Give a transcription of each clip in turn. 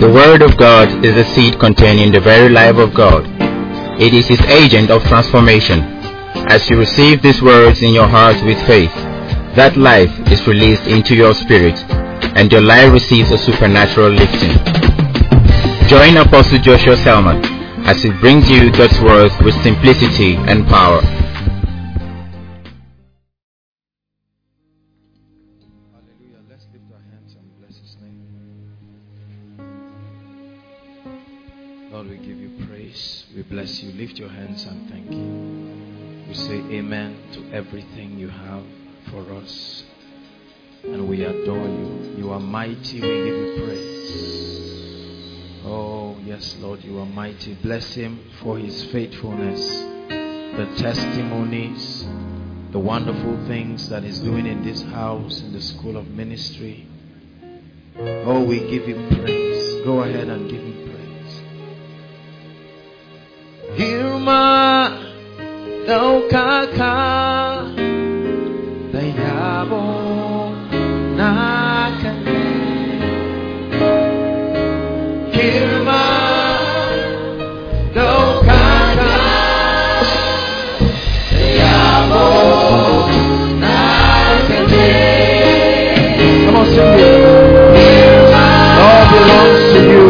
The Word of God is the seed containing the very life of God. It is His agent of transformation. As you receive these words in your heart with faith, that life is released into your spirit, and your life receives a supernatural lifting. Join Apostle Joshua Selman as he brings you God's Word with simplicity and power. Hallelujah. Let's lift our hands and bless His name. Lord, we give you praise. We bless you. Lift your hands and thank you. We say amen to everything you have for us. And we adore you. You are mighty. We give you praise. Oh, yes, Lord, you are mighty. Bless Him for His faithfulness, the testimonies, the wonderful things that He's doing in this house, in the school of ministry. Oh, we give Him praise. Go ahead and give Him praise. Hirma daukaka dayabo nakane. Hirma daukaka dayabo nakane. Come on, sing it. All belongs to you.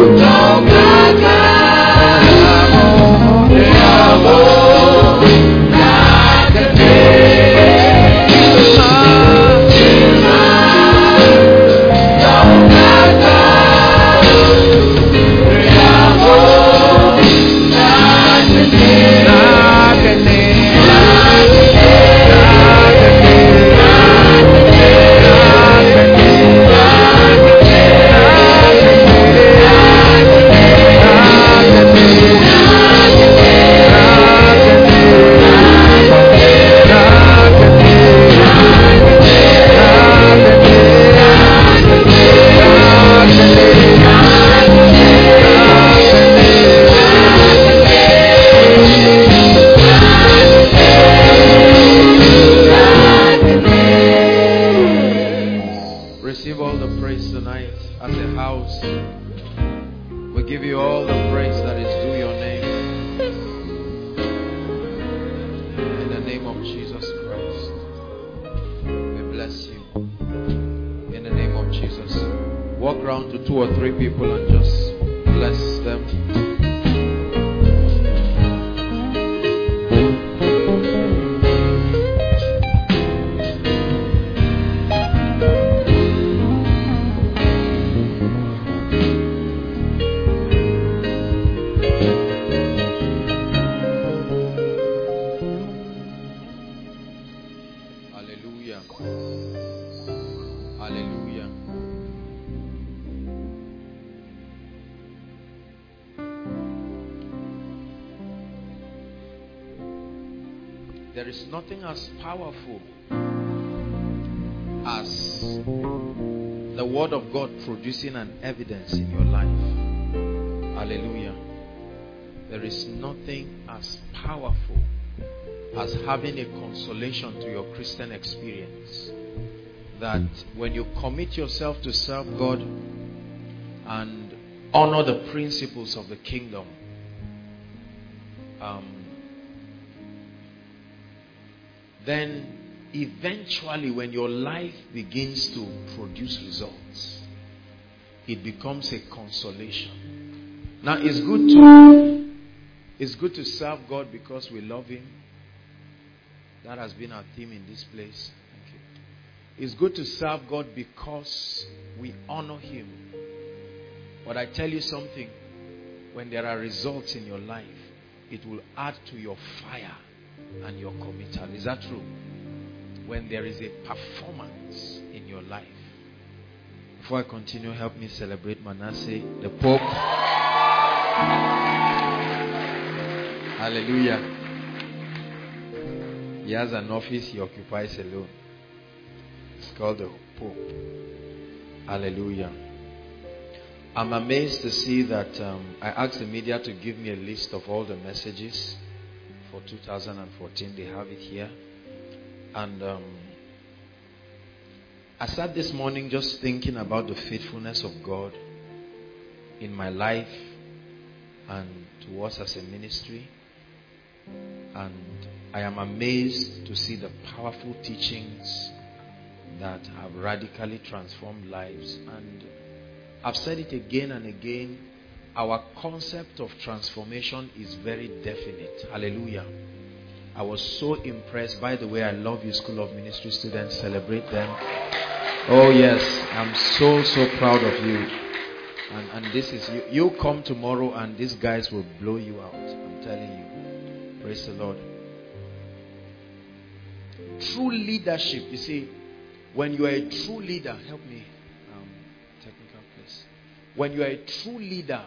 There is nothing as powerful as the Word of God producing an evidence in your life. Hallelujah. There is nothing as powerful as having a consolation to your Christian experience. That when you commit yourself to serve God and honor the principles of the kingdom, then eventually when your life begins to produce results, it becomes a consolation. Now it's good to serve God because we love Him. That has been our theme in this place. Thank you. It's good to serve God because we honor Him. But I tell you something, when there are results in your life, it will add to your fire and your committal. Is that true? When there is a performance in your life. Before I continue, help me celebrate Manasseh, the Pope. Hallelujah. He has an office he occupies alone. It's called the Pope. Hallelujah. I'm amazed to see that I asked the media to give me a list of all the messages for 2014. They have it here. And I sat this morning just thinking about the faithfulness of God in my life and to us as a ministry. And I am amazed to see the powerful teachings that have radically transformed lives. And I've said it again and again, our concept of transformation is very definite. Hallelujah. I was so impressed. By the way, I love you, School of Ministry students. Celebrate them. Oh yes, I'm so proud of you. And this is, you come tomorrow and these guys will blow you out. I'm telling you. Praise the Lord. True leadership, you see, when you are a true leader, help me, technical please. When you are a true leader,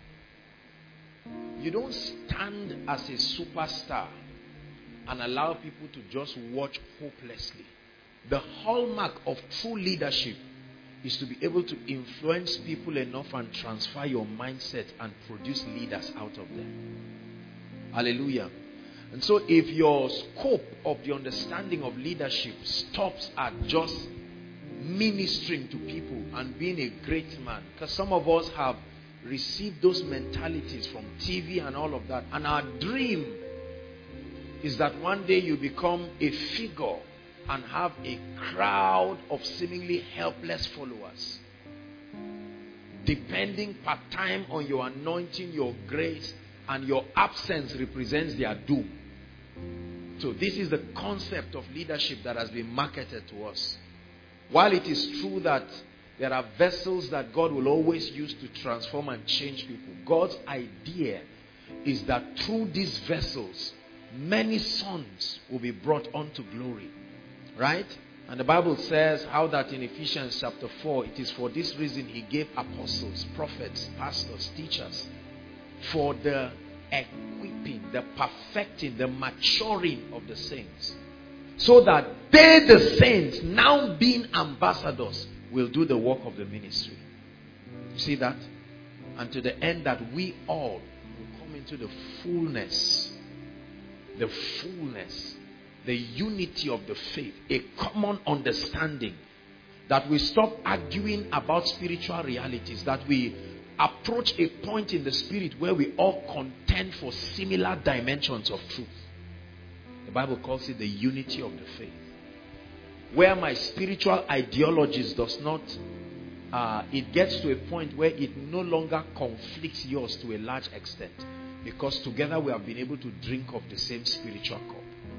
you don't stand as a superstar and allow people to just watch hopelessly. The hallmark of true leadership is to be able to influence people enough and transfer your mindset and produce leaders out of them. Hallelujah. And so if your scope of the understanding of leadership stops at just ministering to people and being a great man, because some of us have received those mentalities from TV and all of that, and our dream is that one day you become a figure and have a crowd of seemingly helpless followers, depending part-time on your anointing, your grace, and your absence represents their doom. So this is the concept of leadership that has been marketed to us. While it is true that there are vessels that God will always use to transform and change people, God's idea is that through these vessels, many sons will be brought unto glory. Right? And the Bible says how that in Ephesians chapter 4, it is for this reason he gave apostles, prophets, pastors, teachers, for the equipping, the perfecting, the maturing of the saints, so that they, the saints, now being ambassadors, will do the work of the ministry. You see that? And to the end that we all will come into the fullness, the unity of the faith, a common understanding, that we stop arguing about spiritual realities, that we approach a point in the spirit where we all contend for similar dimensions of truth. The Bible calls it the unity of the faith. Where my spiritual ideologies does not, it gets to a point where it no longer conflicts yours to a large extent, because together we have been able to drink of the same spiritual cup.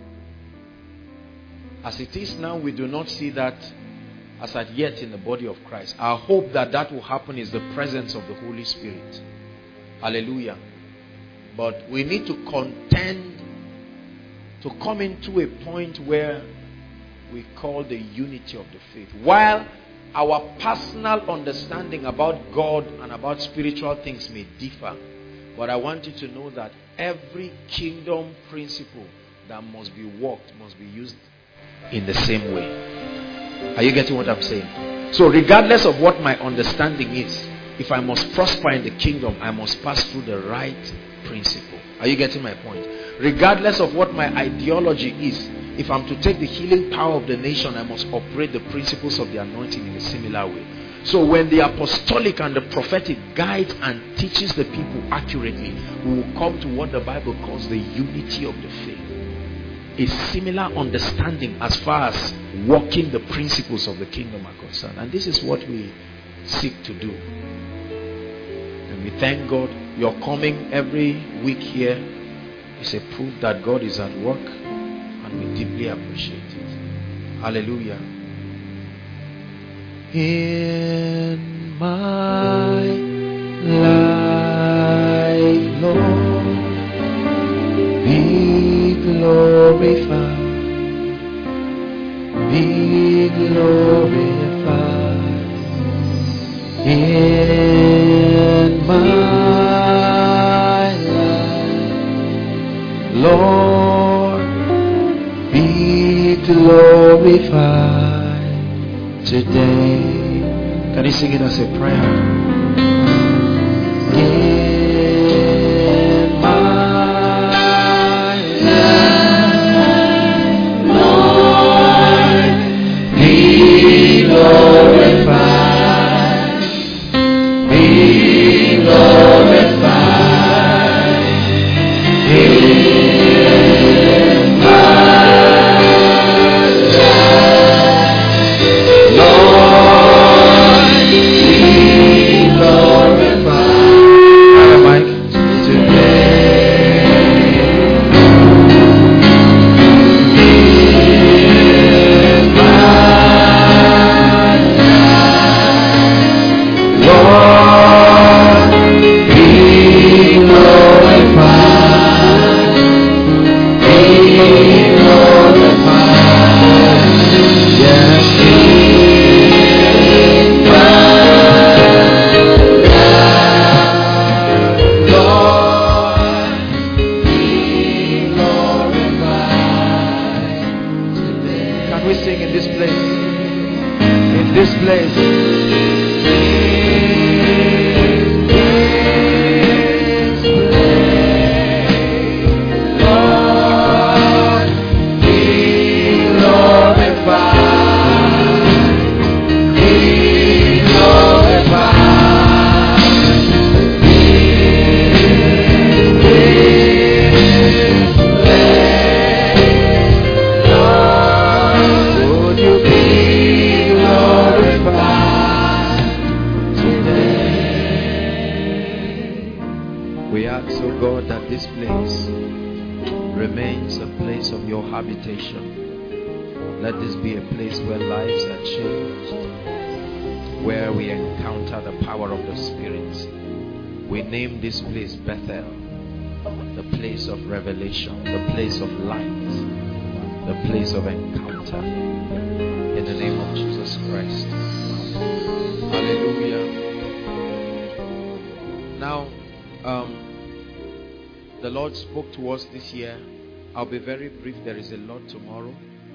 As it is now, we do not see that as at yet in the body of Christ. Our hope that that will happen is the presence of the Holy Spirit. Hallelujah. But we need to contend to come into a point where we call the unity of the faith. While our personal understanding about God and about spiritual things may differ, but I want you to know that every kingdom principle that must be worked must be used in the same way. Are you getting what I'm saying? So regardless of what my understanding is, if I must prosper in the kingdom, I must pass through the right principle. Are you getting my point? Regardless of what my ideology is, if I'm to take the healing power of the nation, I must operate the principles of the anointing in a similar way. So when the apostolic and the prophetic guides and teaches the people accurately, we will come to what the Bible calls the unity of the faith. A similar understanding as far as walking the principles of the kingdom are concerned. And this is what we seek to do. And we thank God. Your coming every week here is a proof that God is at work, and we deeply appreciate it. Hallelujah. In my life, Lord, be glorified, be glorified. In my life, Lord, be glorified today. Can you sing it as a prayer? In my life, Lord, be glorified, be glorified. we sing in this place? In this place. Let this be a place where lives are changed, where we encounter the power of the Spirit. We name this place Bethel, the place of revelation, the place of light, the place of encounter. In the name of Jesus Christ. Hallelujah. Now, the Lord spoke to us this year. I'll be very brief. There is a lot tomorrow.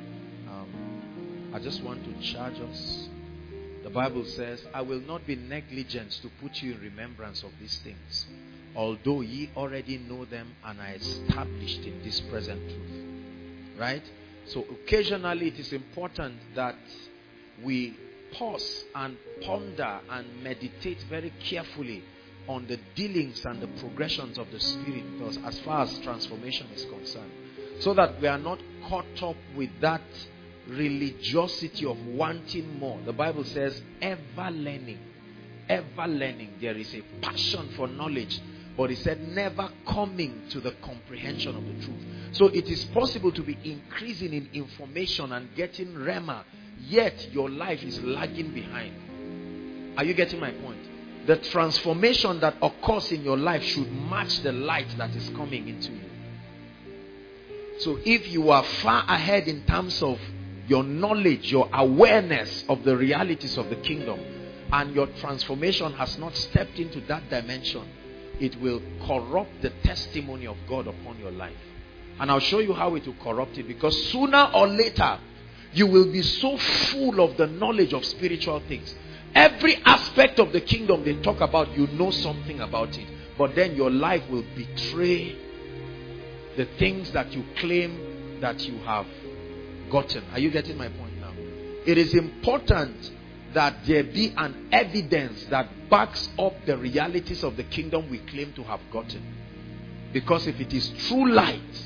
I just want to charge us. The Bible says, I will not be negligent to put you in remembrance of these things, although ye already know them and are established in this present truth. Right? So occasionally it is important that we pause and ponder and meditate very carefully on the dealings and the progressions of the Spirit, because as far as transformation is concerned, so that we are not caught up with that religiosity of wanting more. The Bible says ever learning. There is a passion for knowledge, but it said never coming to the comprehension of the truth. So it is possible to be increasing in information and getting rhema, yet your life is lagging behind. Are you getting my point? The transformation that occurs in your life should match the light that is coming into you. So if you are far ahead in terms of your knowledge, your awareness of the realities of the kingdom, and your transformation has not stepped into that dimension, it will corrupt the testimony of God upon your life. And I'll show you how it will corrupt it, because sooner or later you will be so full of the knowledge of spiritual things. Every aspect of the kingdom they talk about, you know something about it, but then your life will betray the things that you claim that you have gotten. Are you getting my point now? It is important that there be an evidence that backs up the realities of the kingdom we claim to have gotten. Because if it is true light,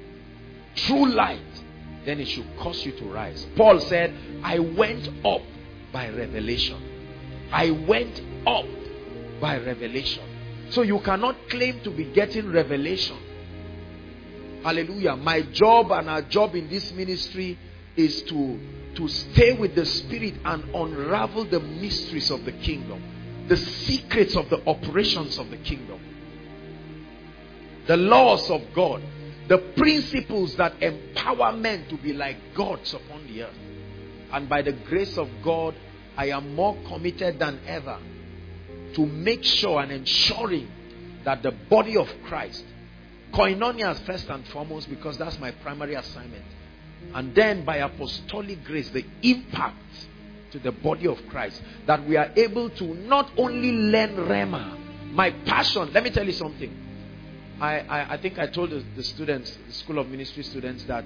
then it should cause you to rise. Paul said, I went up by revelation. I went up by revelation. So you cannot claim to be getting revelation. Hallelujah. My job and our job in this ministry is to stay with the Spirit and unravel the mysteries of the kingdom, the secrets of the operations of the kingdom, the laws of God, the principles that empower men to be like gods upon the earth. And by the grace of God, I am more committed than ever to make sure and ensuring that the body of Christ, koinonia first and foremost, because that's my primary assignment, and then by apostolic grace, the impact to the body of Christ, that we are able to not only learn Rhema. My passion, let me tell you something. I think I told the students, the School of Ministry students, that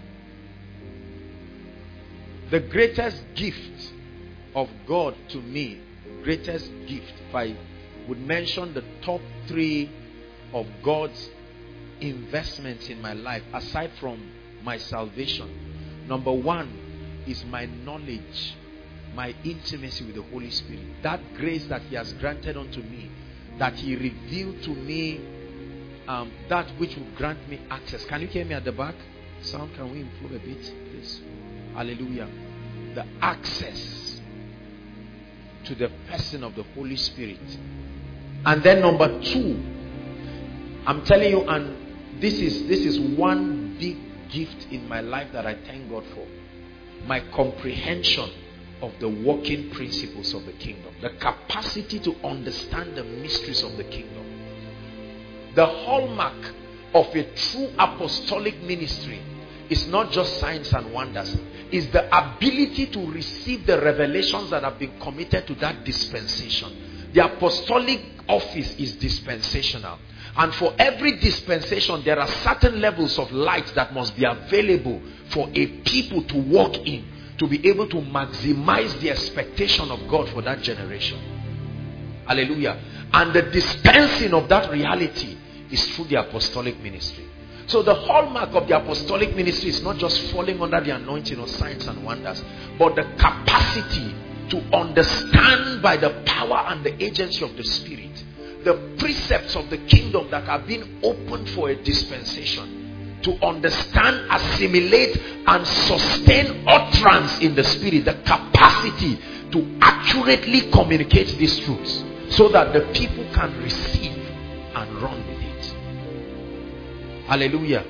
the greatest gift of God to me, greatest gift, if I would mention the top 3 of God's investments in my life, aside from my salvation, number 1 is my knowledge, my intimacy with the Holy Spirit. That grace that He has granted unto me, that He revealed to me that which will grant me access. Can you hear me at the back? Sound, can we improve a bit, please? Hallelujah. The access to the person of the Holy Spirit. And then number 2, I'm telling you, and this is one big gift in my life that I thank God for, my comprehension of the working principles of the kingdom, the capacity to understand the mysteries of the kingdom. The hallmark of a true apostolic ministry It's not just signs and wonders. It's the ability to receive the revelations that have been committed to that dispensation. The apostolic office is dispensational. And for every dispensation, there are certain levels of light that must be available for a people to walk in, to be able to maximize the expectation of God for that generation. Hallelujah. And the dispensing of that reality is through the apostolic ministry. So the hallmark of the apostolic ministry is not just falling under the anointing of signs and wonders, but the capacity to understand by the power and the agency of the Spirit the precepts of the kingdom that have been opened for a dispensation, to understand, assimilate, and sustain utterance in the Spirit, the capacity to accurately communicate these truths so that the people can receive and run with it. Hallelujah.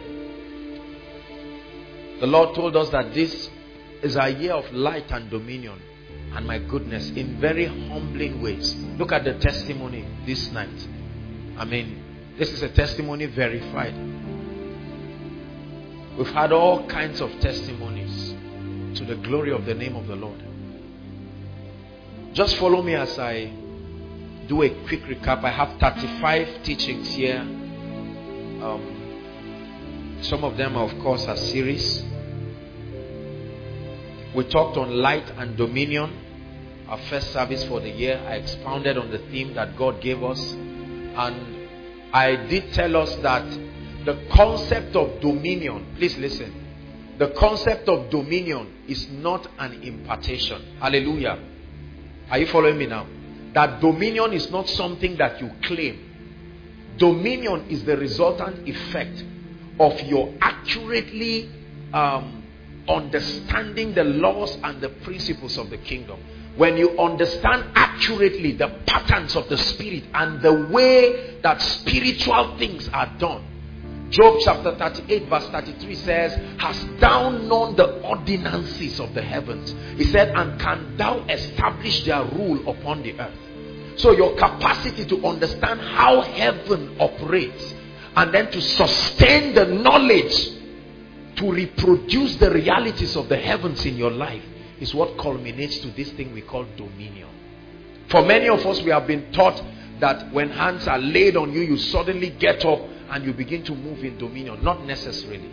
The Lord told us that this is a year of light and dominion. And my goodness, in very humbling ways. Look at the testimony this night. I mean, this is a testimony verified. We've had all kinds of testimonies to the glory of the name of the Lord. Just follow me as I do a quick recap. I have 35 teachings here. Some of them, of course, are series. We talked on light and dominion. Our first service for the year, I expounded on the theme that God gave us. And I did tell us that the concept of dominion, please listen. The concept of dominion is not an impartation. Hallelujah. Are you following me now? That dominion is not something that you claim. Dominion is the resultant effect of your accurately understanding the laws and the principles of the kingdom. When you understand accurately the patterns of the Spirit and the way that spiritual things are done. Job chapter 38 verse 33 says, "Hast thou known the ordinances of the heavens?" He said, "And can thou establish their rule upon the earth?" So your capacity to understand how heaven operates and then to sustain the knowledge to reproduce the realities of the heavens in your life is what culminates to this thing we call dominion. For many of us, we have been taught that when hands are laid on you, you suddenly get up and you begin to move in dominion. Not necessarily.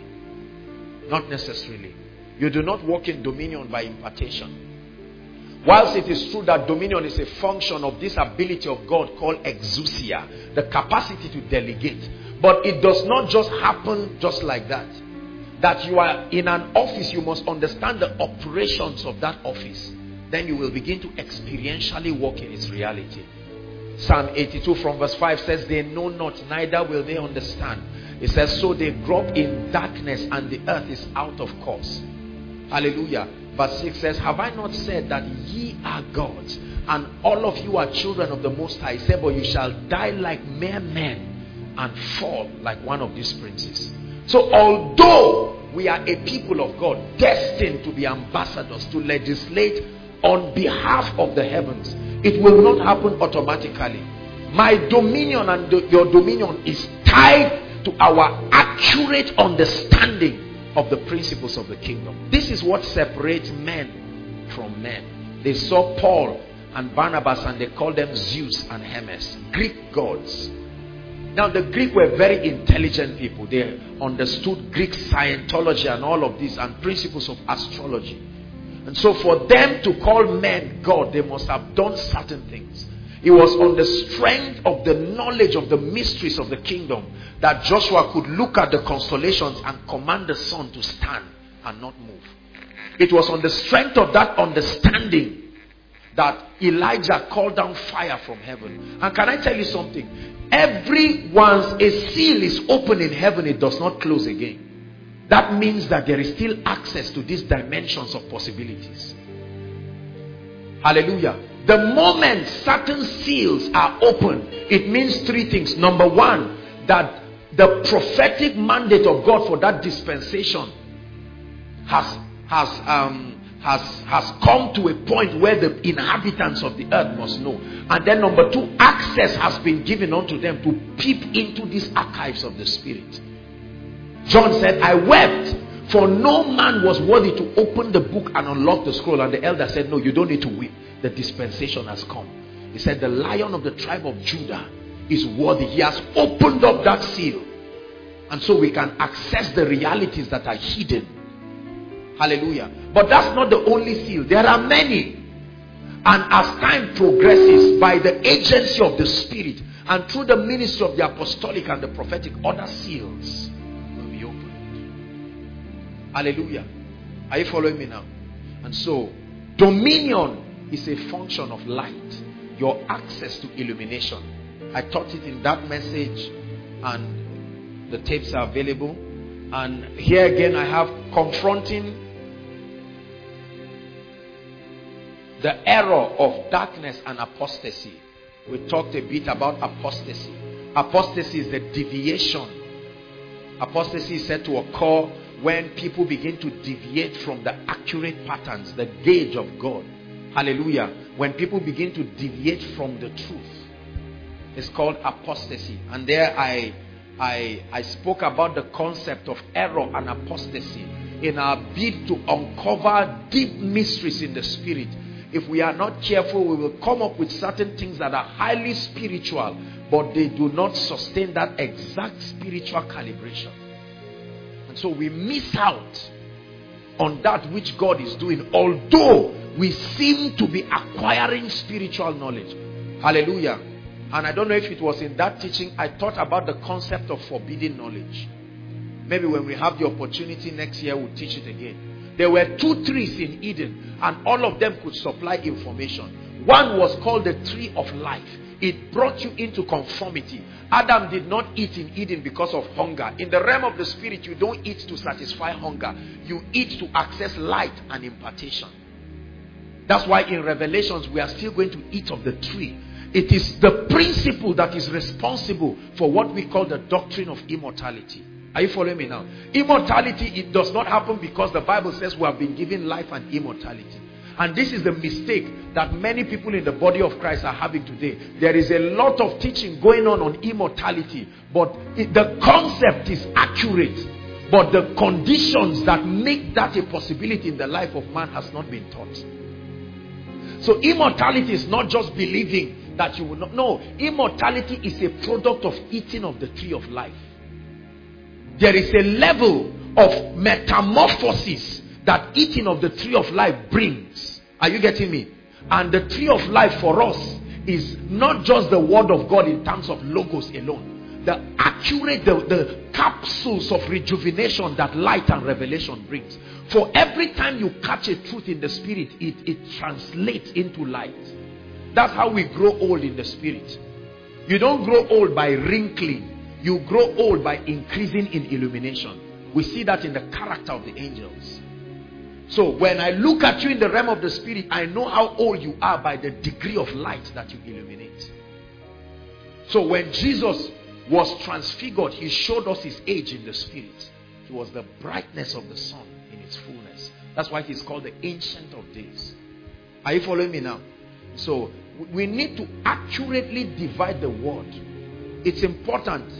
Not necessarily. You do not walk in dominion by impartation. Whilst it is true that dominion is a function of this ability of God called exousia, the capacity to delegate, but it does not just happen just like that. That you are in an office, you must understand the operations of that office. Then you will begin to experientially walk in its reality. Psalm 82 from verse 5 says, "They know not, neither will they understand." It says, "So they grope in darkness, and the earth is out of course." Hallelujah. Verse 6 says, "Have I not said that ye are gods, and all of you are children of the Most High? He said, but you shall die like mere men and fall like one of these princes." So although we are a people of God, destined to be ambassadors, to legislate on behalf of the heavens, it will not happen automatically. My dominion and your dominion is tied to our accurate understanding of the principles of the kingdom. This is what separates men from men. They saw Paul and Barnabas and they called them Zeus and Hermes, Greek gods. Now the Greek were very intelligent people. They understood Greek Scientology and all of this and principles of astrology. And so for them to call men God, they must have done certain things. It was on the strength of the knowledge of the mysteries of the kingdom that Joshua could look at the constellations and command the sun to stand and not move. It was on the strength of that understanding that Elijah called down fire from heaven. And can I tell you something? Once a seal is open in heaven, it does not close again. That means that there is still access to these dimensions of possibilities. Hallelujah. The moment certain seals are open, it means three things. Number one, that the prophetic mandate of God for that dispensation has come to a point where the inhabitants of the earth must know. And then number two, access has been given unto them to peep into these archives of the Spirit. John said, "I wept For no man was worthy to open the book and unlock the scroll. And the elder said, no, you don't need to weep. The dispensation has come. He said, the Lion of the tribe of Judah is worthy. He has opened up that seal. And so we can access the realities that are hidden. Hallelujah. But that's not the only seal. There are many. And as time progresses, by the agency of the Spirit and through the ministry of the apostolic and the prophetic, other seals will be opened. Hallelujah. Are you following me now? And so, dominion is a function of light. Your access to illumination. I taught it in that message, and the tapes are available. And here again I have confronting the error of darkness and apostasy. We talked a bit about apostasy. Apostasy is the deviation. Apostasy is said to occur when people begin to deviate from the accurate patterns, the gauge of God. Hallelujah. When people begin to deviate from the truth. It's called apostasy. And there I spoke about the concept of error and apostasy in our bid to uncover deep mysteries in the spirit. If we are not careful, we will come up with certain things that are highly spiritual, but they do not sustain that exact spiritual calibration. And so we miss out on that which God is doing, although we seem to be acquiring spiritual knowledge. Hallelujah. And I don't know if it was in that teaching I taught about the concept of forbidden knowledge. Maybe when we have the opportunity next year, we'll teach it again. There were 2 trees in Eden, and all of them could supply information. One was called the tree of life. It brought you into conformity. Adam did not eat in Eden because of hunger. In the realm of the spirit, you don't eat to satisfy hunger. You eat to access light and impartation. That's why in Revelations, we are still going to eat of the tree. It is the principle that is responsible for what we call the doctrine of immortality. Are you following me now? Immortality, it does not happen because the Bible says we have been given life and immortality. And this is the mistake that many people in the body of Christ are having today. There is a lot of teaching going on immortality, but the concept is accurate. But the conditions that make that a possibility in the life of man has not been taught. So immortality is not just believing that you will not. No, immortality is a product of eating of the tree of life. There is a level of metamorphosis that eating of the tree of life brings. Are you getting me? And the tree of life for us is not just the word of God in terms of logos alone. The accurate, the capsules of rejuvenation that light and revelation brings. For every time you catch a truth in the spirit, it translates into light. That's how we grow old in the spirit. You don't grow old by wrinkling. You grow old by increasing in illumination. We see that in the character of the angels. So when I look at you in the realm of the spirit, I know how old you are by the degree of light that you illuminate. So when Jesus was transfigured, he showed us his age in the spirit. He was the brightness of the sun in its fullness. That's why he's called the Ancient of Days. Are you following me now? So we need to accurately divide the word. It's important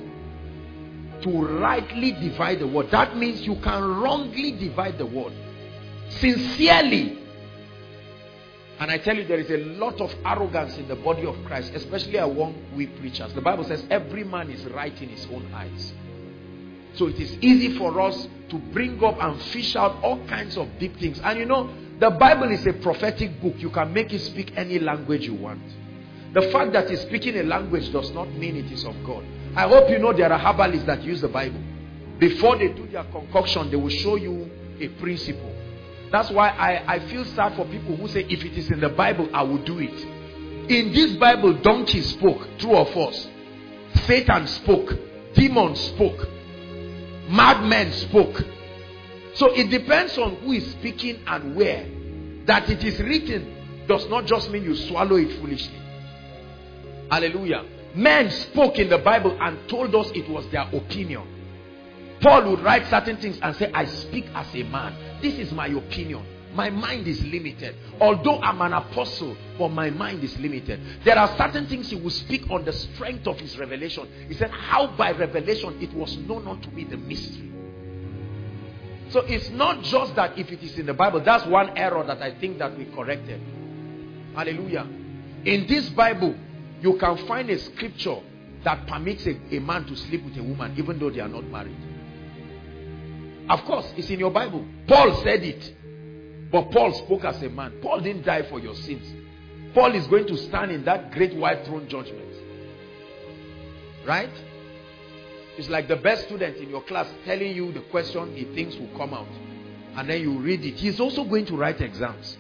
to rightly divide the word. That means you can wrongly divide the word. Sincerely. And I tell you, there is a lot of arrogance in the body of Christ, especially among we preachers. The Bible says every man is right in his own eyes. So it is easy for us to bring up and fish out all kinds of deep things. And you know, the Bible is a prophetic book. You can make it speak any language you want. The fact that it's speaking a language does not mean it is of God. I hope you know there are herbalists that use the Bible. Before they do their concoction, they will show you a principle. That's why I feel sad for people who say, if it is in the Bible, I will do it. In this Bible, donkey spoke, true or false. Satan spoke. Demons spoke. Madmen spoke. So it depends on who is speaking and where. That it is written does not just mean you swallow it foolishly. Hallelujah. Men spoke in the Bible and told us it was their opinion. Paul would write certain things and say, I speak as a man. This is my opinion. My mind is limited. Although I'm an apostle, but my mind is limited. There are certain things he will speak on the strength of his revelation. He said, how by revelation it was known unto me the mystery. So it's not just that if it is in the Bible. That's one error that I think that we corrected. Hallelujah. In this Bible, you can find a scripture that permits a man to sleep with a woman even though they are not married. Of course, it's in your Bible. Paul said it. But Paul spoke as a man. Paul didn't die for your sins. Paul is going to stand in that great white throne judgment. Right? It's like the best student in your class telling you the question he thinks will come out. And then you read it. He's also going to write exams.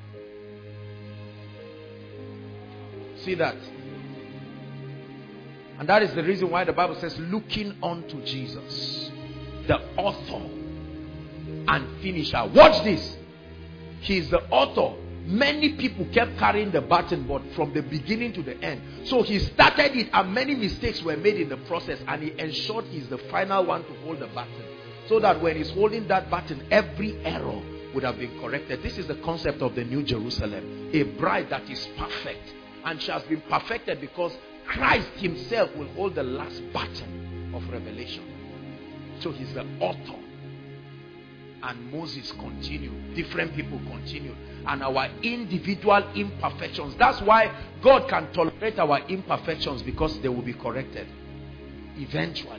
See that? And that is the reason why the Bible says, looking unto Jesus, the author and finisher. Watch this. He is the author. Many people kept carrying the baton, but from the beginning to the end. So he started it and many mistakes were made in the process, and he ensured he's the final one to hold the baton. So that when he's holding that baton, every error would have been corrected. This is the concept of the New Jerusalem. A bride that is perfect. And she has been perfected because Christ himself will hold the last baton of revelation. So he's the author. And Moses continued. Different people continued. And our individual imperfections. That's why God can tolerate our imperfections, because they will be corrected eventually.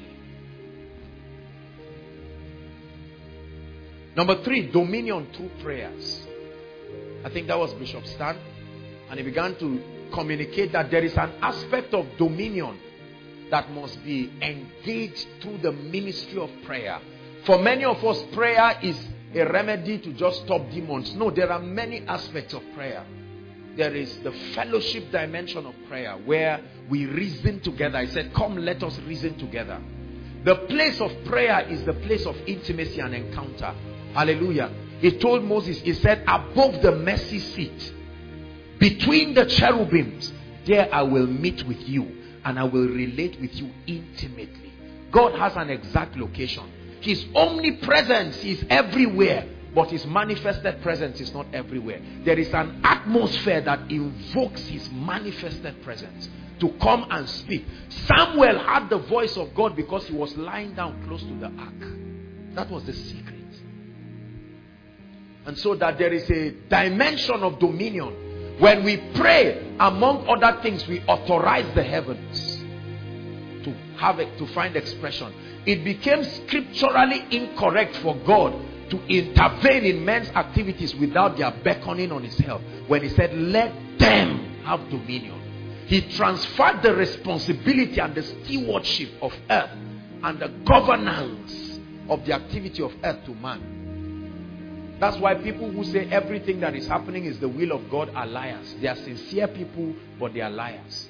Number 3, dominion through prayers. I think that was Bishop Stan. And he began to communicate that there is an aspect of dominion that must be engaged through the ministry of prayer. For many of us, prayer is a remedy to just stop demons. No, there are many aspects of prayer. There is the fellowship dimension of prayer where we reason together. I said, come, let us reason together. The place of prayer is the place of intimacy and encounter. Hallelujah. He told Moses, he said, above the mercy seat, between the cherubims, there I will meet with you and I will relate with you intimately. God has an exact location. His omnipresence is everywhere, but his manifested presence is not everywhere. There is an atmosphere that invokes his manifested presence to come and speak. Samuel had the voice of God because he was lying down close to the ark. That was the secret. And so that there is a dimension of dominion. When we pray, among other things, we authorize the heavens to find expression. It became scripturally incorrect for God to intervene in men's activities without their beckoning on his help. When he said, let them have dominion. He transferred the responsibility and the stewardship of earth and the governance of the activity of earth to man. That's why people who say everything that is happening is the will of God are liars. They are sincere people, but they are liars.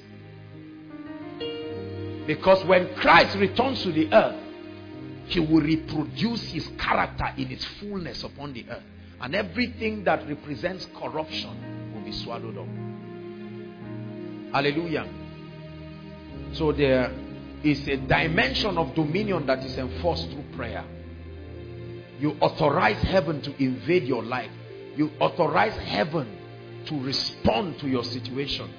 Because when Christ returns to the earth, he will reproduce his character in its fullness upon the earth. And everything that represents corruption will be swallowed up. Hallelujah. So there is a dimension of dominion that is enforced through prayer. You authorize heaven to invade your life. You authorize heaven to respond to your situation.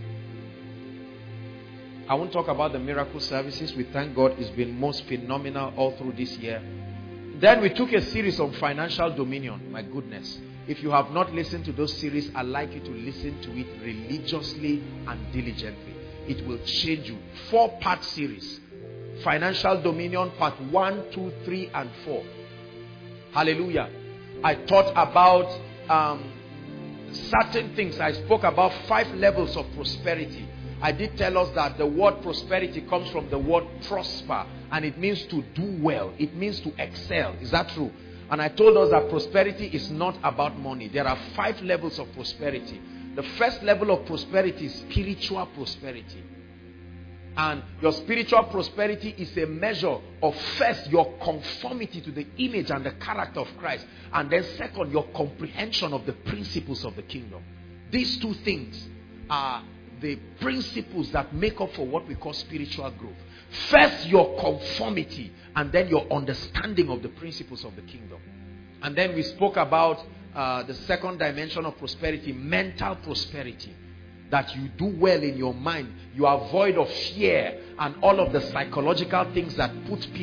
I won't talk about the miracle services. We thank God it's been most phenomenal all through this year. Then we took a series on financial dominion. My goodness. If you have not listened to those series, I'd like you to listen to it religiously and diligently. It will change you. 4-part series. Financial dominion, part 1, 2, 3, and 4. Hallelujah. I taught about certain things. I spoke about 5 levels of prosperity. I did tell us that the word prosperity comes from the word prosper, and it means to do well. It means to excel. Is that true? And I told us that prosperity is not about money. There are 5 levels of prosperity. The first level of prosperity is spiritual prosperity. And your spiritual prosperity is a measure of, first, your conformity to the image and the character of Christ. And then second, your comprehension of the principles of the kingdom. These 2 things are the principles that make up for what we call spiritual growth. First, your conformity, and then your understanding of the principles of the kingdom. And then we spoke about the second dimension of prosperity, mental prosperity. That you do well in your mind. You are void of fear and all of the psychological things that put people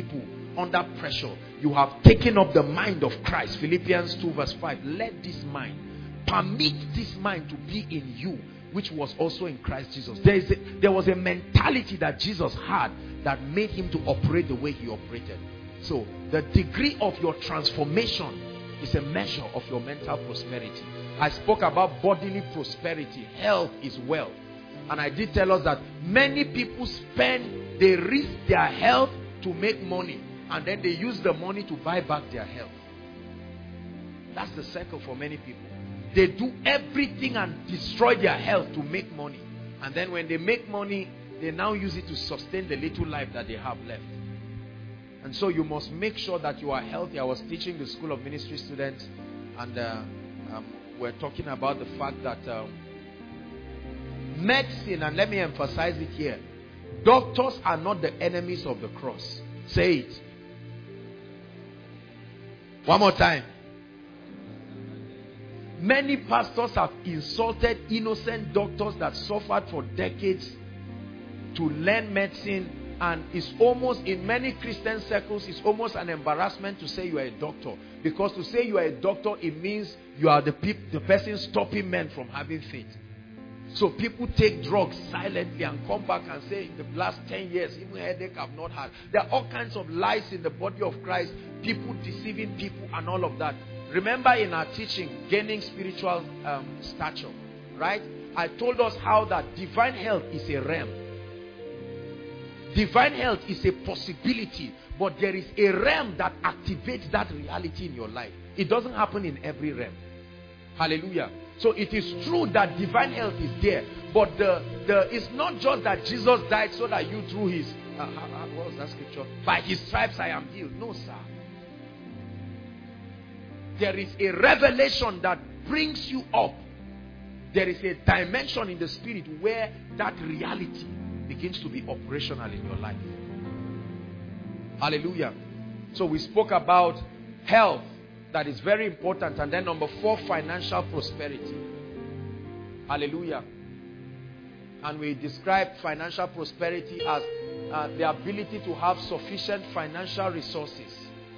under pressure, you have taken up the mind of Christ. Philippians 2 verse 5. Let this mind, permit this mind to be in you, which was also in Christ Jesus. There was a mentality that Jesus had that made him to operate the way he operated. So the degree of your transformation is a measure of your mental prosperity. I spoke about bodily prosperity. Health is wealth. And I did tell us that many people they risk their health to make money, and then they use the money to buy back their health. That's the circle for many people. They do everything and destroy their health to make money. And then when they make money, they now use it to sustain the little life that they have left. And so you must make sure that you are healthy. I was teaching the School of Ministry students, and we're talking about the fact that medicine, and let me emphasize it here, doctors are not the enemies of the cross. Say it. One more time. Many pastors have insulted innocent doctors that suffered for decades to learn medicine, and it's almost, in many Christian circles, it's almost an embarrassment to say you are a doctor, because to say you are a doctor, it means you are the person stopping men from having faith. So people take drugs silently and come back and say, in the last 10 years, even headache I've not had. There are all kinds of lies in the body of Christ, people deceiving people and all of that. Remember in our teaching, gaining spiritual stature, right? I told us how that divine health is a realm. Divine health is a possibility, but there is a realm that activates that reality in your life. It doesn't happen in every realm. Hallelujah. So it is true that divine health is there, but it's not just that Jesus died so that you through his what was that scripture? By his stripes I am healed. No, sir. There is a revelation that brings you up. There is a dimension in the spirit where that reality begins to be operational in your life. Hallelujah. So we spoke about health, that is very important. And then number 4, financial prosperity. Hallelujah. And we described financial prosperity as the ability to have sufficient financial resources,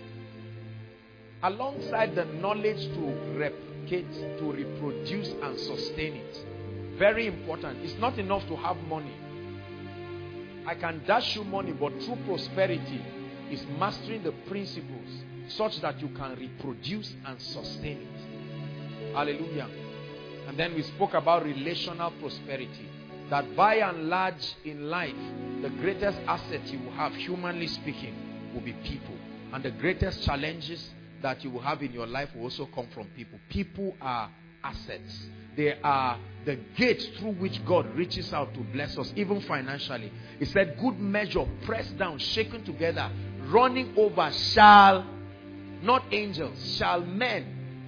alongside the knowledge to replicate, to reproduce and sustain it. Very important. It's not enough to have money. I can dash you money, but true prosperity is mastering the principles such that you can reproduce and sustain it. Hallelujah. And then we spoke about relational prosperity, that by and large in life, the greatest asset you will have, humanly speaking, will be people. And the greatest challenges that you will have in your life will also come from people. People are assets. They are the gate through which God reaches out to bless us, even financially. He said, good measure, pressed down, shaken together, running over, shall, not angels, shall men.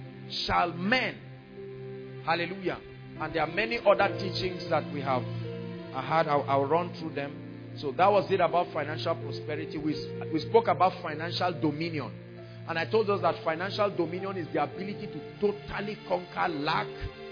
Hallelujah. And there are many other teachings that we have had. I'll run through them. So that was it about financial prosperity. We spoke about financial dominion. And I told us that financial dominion is the ability to totally conquer lack,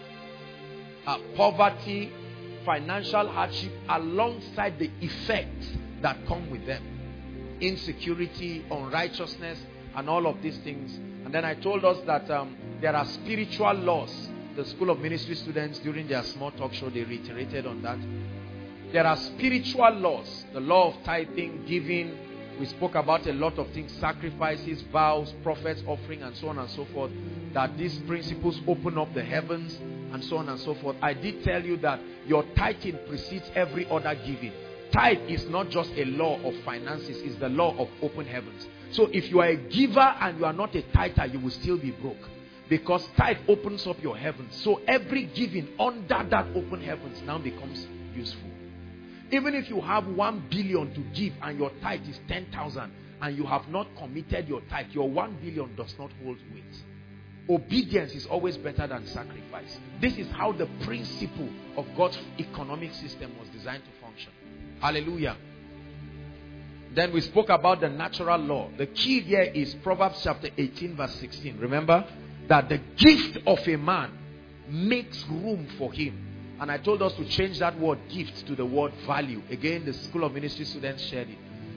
poverty, financial hardship, alongside the effects that come with them. Insecurity, unrighteousness, and all of these things. And then I told us that there are spiritual laws. The School of Ministry students, during their small talk show, they reiterated on that. There are spiritual laws. The law of tithing, giving. We spoke about a lot of things, sacrifices, vows, prophets, offering, and so on and so forth. That these principles open up the heavens, and so on and so forth. I did tell you that your tithing precedes every other giving. Tithe is not just a law of finances, it's the law of open heavens. So if you are a giver and you are not a tither, you will still be broke. Because tithe opens up your heavens. So every giving under that open heavens now becomes useful. Even if you have 1 billion to give and your tithe is 10,000 and you have not committed your tithe, your 1 billion does not hold weight. Obedience is always better than sacrifice. This is how the principle of God's economic system was designed to function. Hallelujah. Then we spoke about the natural law. The key here is Proverbs chapter 18 verse 16. Remember that the gift of a man makes room for him. And I told us to change that word gift to the word value. Again, the School of Ministry students shared it.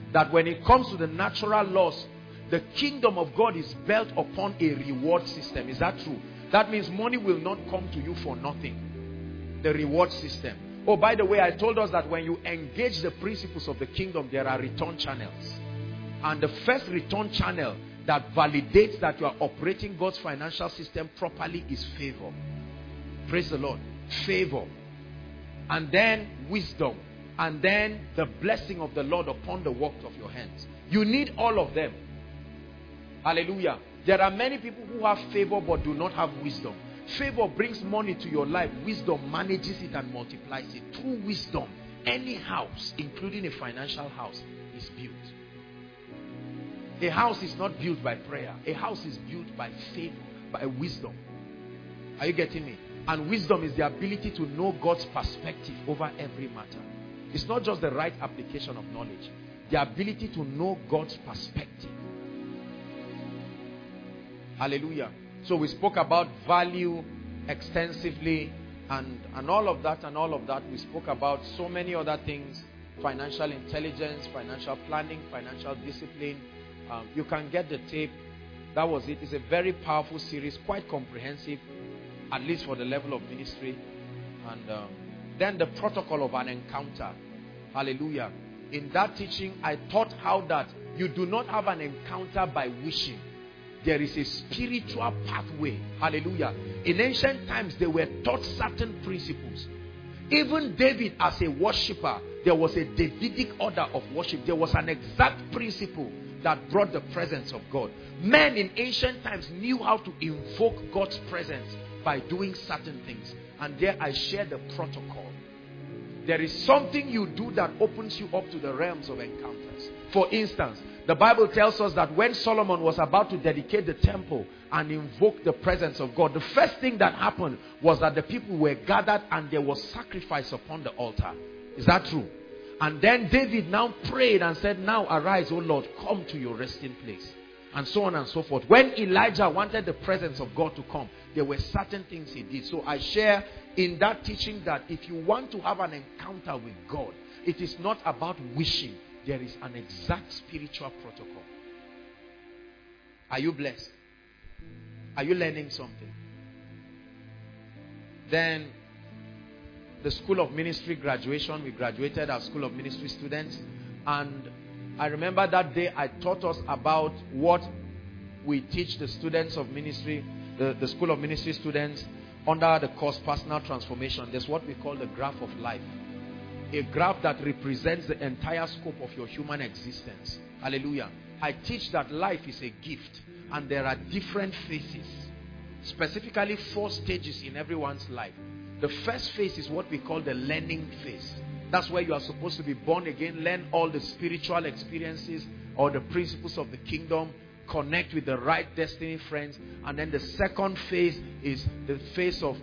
that when it comes to the natural laws, the kingdom of God is built upon a reward system. Is that true? That means money will not come to you for nothing. The reward system. Oh, by the way, I told us that when you engage the principles of the kingdom, there are return channels. And the first return channel that validates that you are operating God's financial system properly is favor. Praise the Lord. Favor. And then wisdom. And then the blessing of the Lord upon the work of your hands. You need all of them. Hallelujah. There are many people who have favor but do not have wisdom. Favor brings money to your life. Wisdom manages it and multiplies it. Through wisdom, any house, including a financial house, is built. A house is not built by prayer. A house is built by favor, by wisdom. Are you getting me? And wisdom is the ability to know God's perspective over every matter. It's not just the right application of knowledge. The ability to know God's perspective. Hallelujah. So we spoke about value extensively and all of that and all of that. We spoke about so many other things. Financial intelligence, financial planning, financial discipline. You can get the tape. That was it. It's a very powerful series, quite comprehensive, at least for the level of ministry. And then the protocol of an encounter. Hallelujah. In that teaching, I taught how that you do not have an encounter by wishing. There is a spiritual pathway. Hallelujah. In ancient times, they were taught certain principles. Even David, as a worshipper, there was a Davidic order of worship. There was an exact principle that brought the presence of God. Men in ancient times knew how to invoke God's presence by doing certain things. And there I share the protocol. There is something you do that opens you up to the realms of encounters. For instance, the Bible tells us that when Solomon was about to dedicate the temple and invoke the presence of God, the first thing that happened was that the people were gathered and there was sacrifice upon the altar. Is that true? And then David now prayed and said, now arise, O Lord, come to your resting place. And so on and so forth. When Elijah wanted the presence of God to come, there were certain things he did. So I share in that teaching that if you want to have an encounter with God, it is not about wishing. There is an exact spiritual protocol. Are you blessed? Are you learning something? Then the School of Ministry graduation, we graduated as School of Ministry students, and I remember that day I taught us about what we teach the students of ministry, the School of Ministry students under the course Personal Transformation. There's what we call the graph of life. A graph that represents the entire scope of your human existence. Hallelujah. I teach that life is a gift and there are different phases. Specifically 4 stages in everyone's life. The first phase is what we call the learning phase. That's where you are supposed to be born again, learn all the spiritual experiences or the principles of the kingdom, connect with the right destiny friends. And then the second phase is the phase of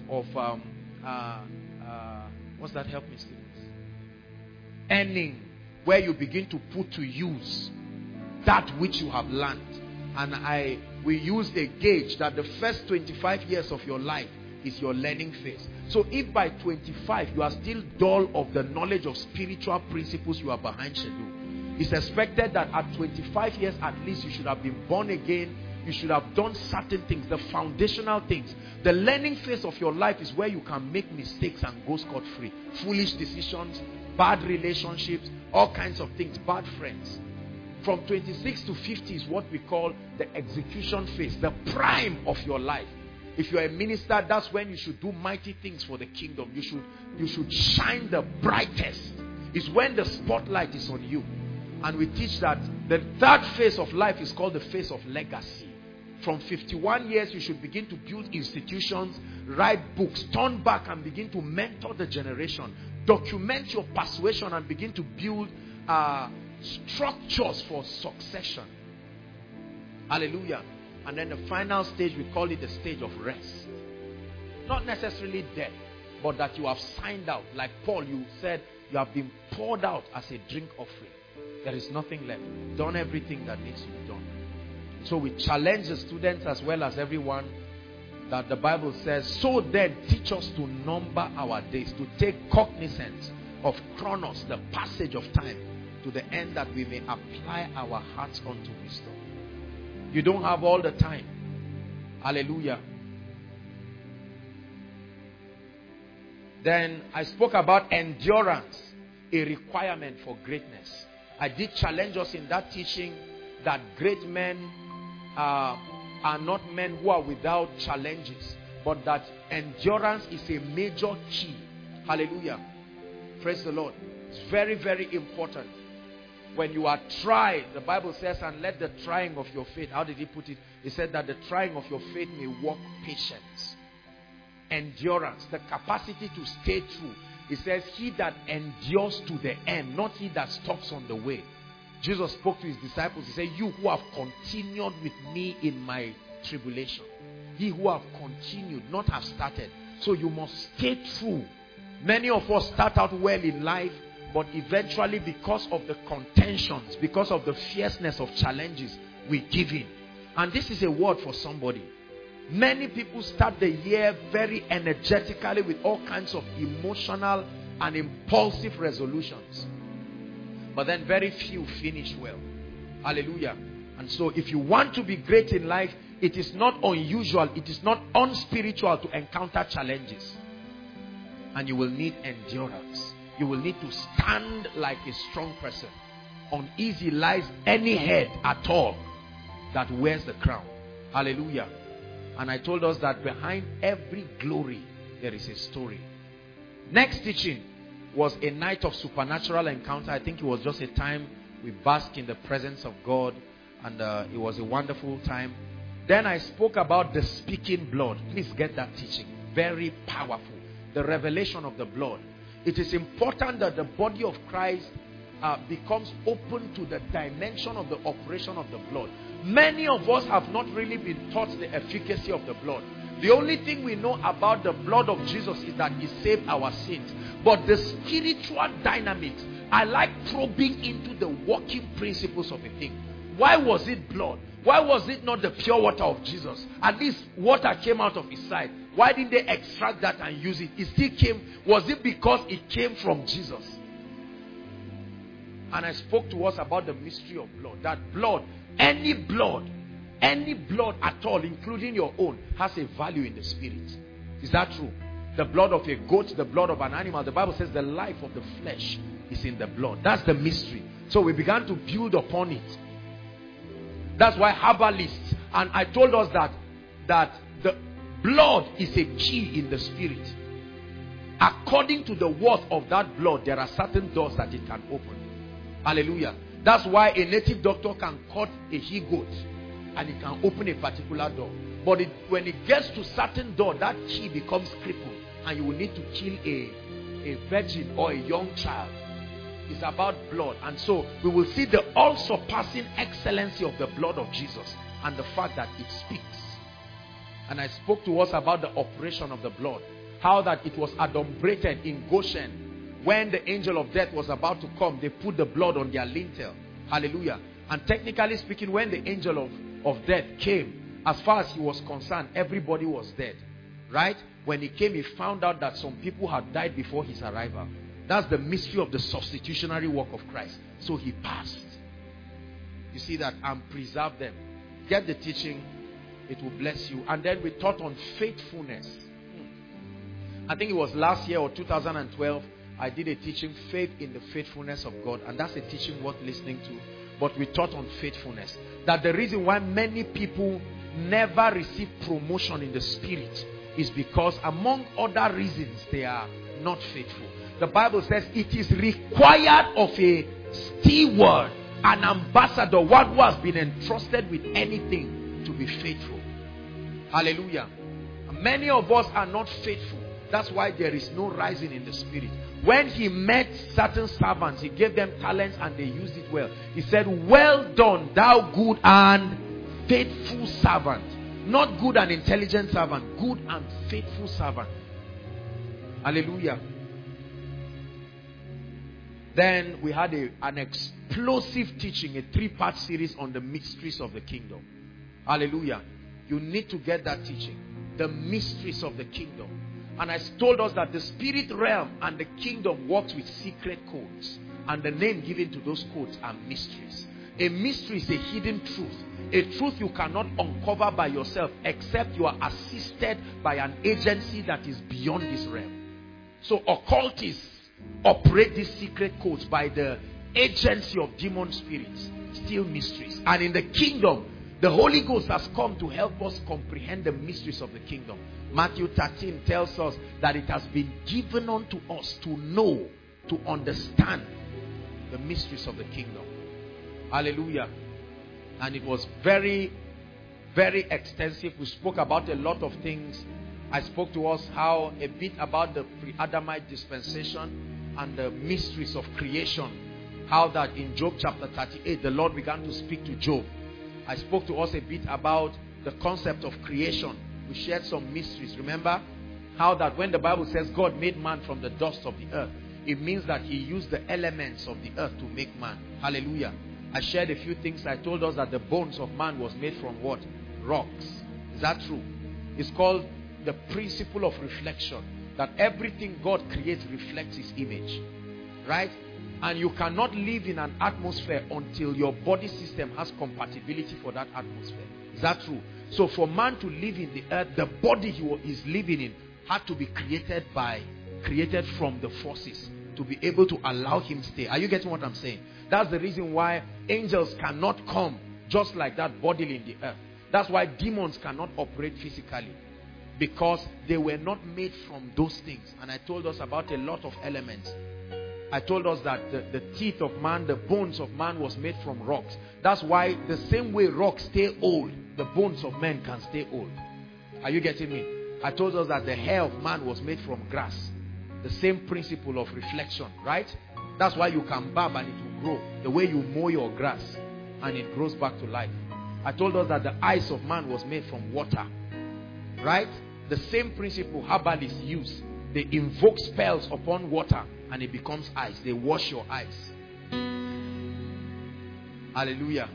what's that? Help me, Steve. Earning, where you begin to put to use that which you have learned. And we use a gauge that the first 25 years of your life is your learning phase. So if by 25 you are still dull of the knowledge of spiritual principles, you are behind schedule. It's expected that at 25 years at least you should have been born again. You should have done certain things, the foundational things. The learning phase of your life is where you can make mistakes and go scot-free. Foolish decisions, bad relationships, all kinds of things, bad friends. From 26 to 50 is what we call the execution phase, the prime of your life. If you're a minister, that's when you should do mighty things for the kingdom. You should shine the brightest. It's when the spotlight is on you. And we teach that the third phase of life is called the phase of legacy. From 51 years, you should begin to build institutions, write books, turn back and begin to mentor the generation. Document your persuasion and begin to build structures for succession. Hallelujah. And then the final stage, we call it the stage of rest. Not necessarily death, but that you have signed out. Like Paul, you said you have been poured out as a drink offering. There is nothing left. Done everything that needs to be done. So we challenge the students as well as everyone that the Bible says, so then teach us to number our days, to take cognizance of chronos, the passage of time, to the end that we may apply our hearts unto wisdom. You don't have all the time. Hallelujah. Then I spoke about endurance, a requirement for greatness. I did challenge us in that teaching that great men are not men who are without challenges, but that endurance is a major key. Hallelujah. Praise the Lord. It's very, very important. When you are tried, the Bible says, and let the trying of your faith, how did he put it? He said that the trying of your faith may work patience. Endurance, the capacity to stay true. He says, he that endures to the end, not he that stops on the way. Jesus spoke to his disciples. He said, you who have continued with me in my tribulation. He who have continued, not have started. So you must stay true. Many of us start out well in life, but eventually because of the contentions, because of the fierceness of challenges, we give in. And this is a word for somebody. Many people start the year very energetically with all kinds of emotional and impulsive resolutions. But then very few finish well. Hallelujah. And so if you want to be great in life, it is not unusual, it is not unspiritual to encounter challenges. And you will need endurance. You will need to stand like a strong person. Uneasy lies any head at all that wears the crown. Hallelujah. And I told us that behind every glory, there is a story. Next teaching was a night of supernatural encounter. I think it was just a time we basked in the presence of God. And it was a wonderful time. Then I spoke about the speaking blood. Please get that teaching. Very powerful. The revelation of the blood. It is important that the body of Christ becomes open to the dimension of the operation of the blood. Many of us have not really been taught the efficacy of the blood. The only thing we know about the blood of Jesus is that it saved our sins. But the spiritual dynamics, I like probing into the working principles of a thing. Why was it blood? Why was it not the pure water of Jesus? At least water came out of his side. Why didn't they extract that and use it? It still came. Was it because it came from Jesus? And I spoke to us about the mystery of blood. That blood, any blood at all, including your own, has a value in the spirit. Is that true? The blood of a goat, the blood of an animal. The Bible says the life of the flesh is in the blood. That's the mystery. So we began to build upon it. That's why herbalists, and I told us that the blood is a key in the spirit. According to the worth of that blood, there are certain doors that it can open. Hallelujah. That's why a native doctor can cut a he-goat and it can open a particular door. But when it gets to certain door, that key becomes crippled and you will need to kill a virgin or a young child. It's about blood. And so we will see the all-surpassing excellency of the blood of Jesus and the fact that it speaks. And I spoke to us about the operation of the blood. How that it was adumbrated in Goshen. When the angel of death was about to come, they put the blood on their lintel. Hallelujah. And technically speaking, when the angel of death came, as far as he was concerned, everybody was dead. Right? When he came, he found out that some people had died before his arrival. That's the mystery of the substitutionary work of Christ. So he passed. You see that? And preserved them. Get the teaching. It will bless you. And then we taught on faithfulness. I think it was last year or 2012. I did a teaching, faith in the faithfulness of God. And that's a teaching worth listening to. But we taught on faithfulness. That the reason why many people never receive promotion in the spirit is because, among other reasons, they are not faithful. The Bible says it is required of a steward, an ambassador, one who has been entrusted with anything, to be faithful. Hallelujah. Many of us are not faithful. That's why there is no rising in the spirit. When he met certain servants, he gave them talents and they used it well. He said, well done, thou good and faithful servant. Not good and intelligent servant, good and faithful servant. Hallelujah. Then we had an explosive teaching, a 3-part series on the mysteries of the kingdom. Hallelujah. You need to get that teaching. The mysteries of the kingdom. And I told us that the spirit realm and the kingdom works with secret codes. And the name given to those codes are mysteries. A mystery is a hidden truth. A truth you cannot uncover by yourself except you are assisted by an agency that is beyond this realm. So occultists operate these secret codes by the agency of demon spirits, still mysteries. And in the kingdom, the Holy Ghost has come to help us comprehend the mysteries of the kingdom. Matthew 13 tells us that it has been given unto us to know, to understand the mysteries of the kingdom. Hallelujah. And it was very, very extensive. We spoke about a lot of things. I spoke to us how a bit about the pre-Adamite dispensation and the mysteries of creation. How that in Job chapter 38, the Lord began to speak to Job. I spoke to us a bit about the concept of creation. We shared some mysteries. Remember how that when the Bible says God made man from the dust of the earth, it means that he used the elements of the earth to make man. Hallelujah. I shared a few things. I told us that the bones of man was made from what? Rocks. Is that true? It's called the principle of reflection. That everything God creates reflects his image. Right? And you cannot live in an atmosphere until your body system has compatibility for that atmosphere. Is that true? So for man to live in the earth, the body he is living in had to be created from the forces to be able to allow him stay. Are you getting what I'm saying? That's the reason why angels cannot come just like that bodily in the earth. That's why demons cannot operate physically, because they were not made from those things. And I told us about a lot of elements. I told us that the teeth of man, the bones of man was made from rocks. That's why the same way rocks stay old, the bones of men can stay old. Are you getting me? I told us that the hair of man was made from grass. The same principle of reflection, right? That's why you can barb and it will grow. The way you mow your grass and it grows back to life. I told us that the eyes of man was made from water, right? The same principle herbalists use. They invoke spells upon water and it becomes eyes. They wash your eyes. Hallelujah.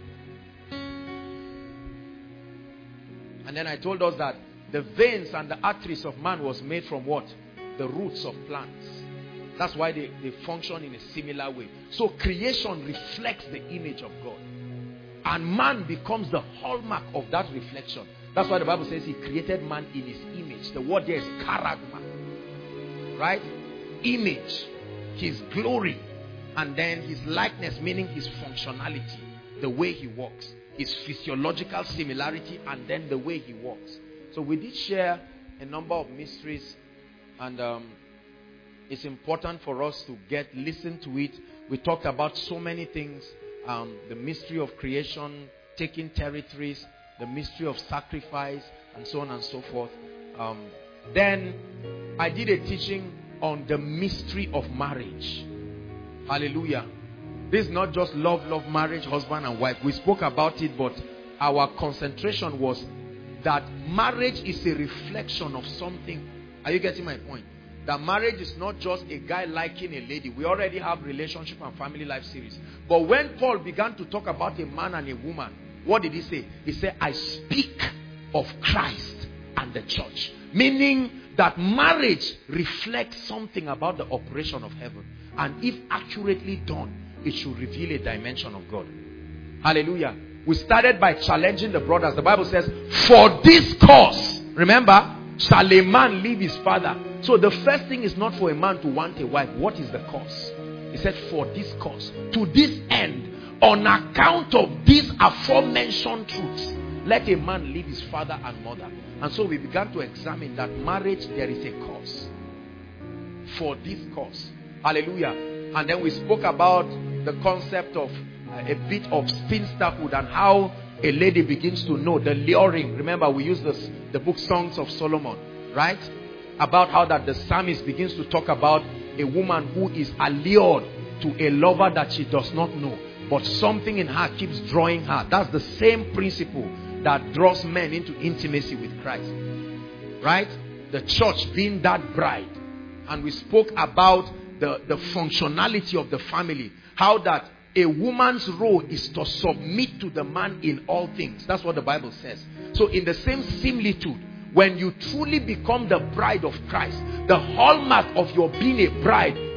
And then I told us that the veins and the arteries of man was made from what? The roots of plants. That's why they function in a similar way. So creation reflects the image of God. And man becomes the hallmark of that reflection. That's why the Bible says he created man in his image. The word there is character. Right? Image. His glory. And then his likeness, meaning his functionality. The way he walks. His physiological similarity, and then the way he walks. So we did share a number of mysteries. And it's important for us to listen to it. We talked about so many things. The mystery of creation, taking territories, the mystery of sacrifice, and so on and so forth. Then I did a teaching on the mystery of marriage. Hallelujah. This is not just love marriage, husband and wife. We spoke about it, but our concentration was that marriage is a reflection of something. Are you getting my point? That marriage is not just a guy liking a lady. We already have relationship and family life series. But when Paul began to talk about a man and a woman, what did he say? He said, I speak of Christ and the church. Meaning that marriage reflects something about the operation of heaven. And if accurately done, it should reveal a dimension of God. Hallelujah. We started by challenging the brothers. The Bible says, for this cause, remember, shall a man leave his father. So the first thing is not for a man to want a wife. What is the cause? He said, for this cause, to this end, on account of these aforementioned truths, let a man leave his father and mother. And so we began to examine that marriage, there is a cause. For this cause. Hallelujah. And then we spoke about the concept of a bit of spinsterhood and how a lady begins to know the luring. Remember, we used the book Songs of Solomon, right? About how that the psalmist begins to talk about a woman who is allured to a lover that she does not know, but something in her keeps drawing her. That's the same principle that draws men into intimacy with Christ, right? The church being that bride. And we spoke about the functionality of the family, how that a woman's role is to submit to the man in all things. That's what the Bible says. So in the same similitude, when you truly become the bride of Christ, the hallmark of your being a bride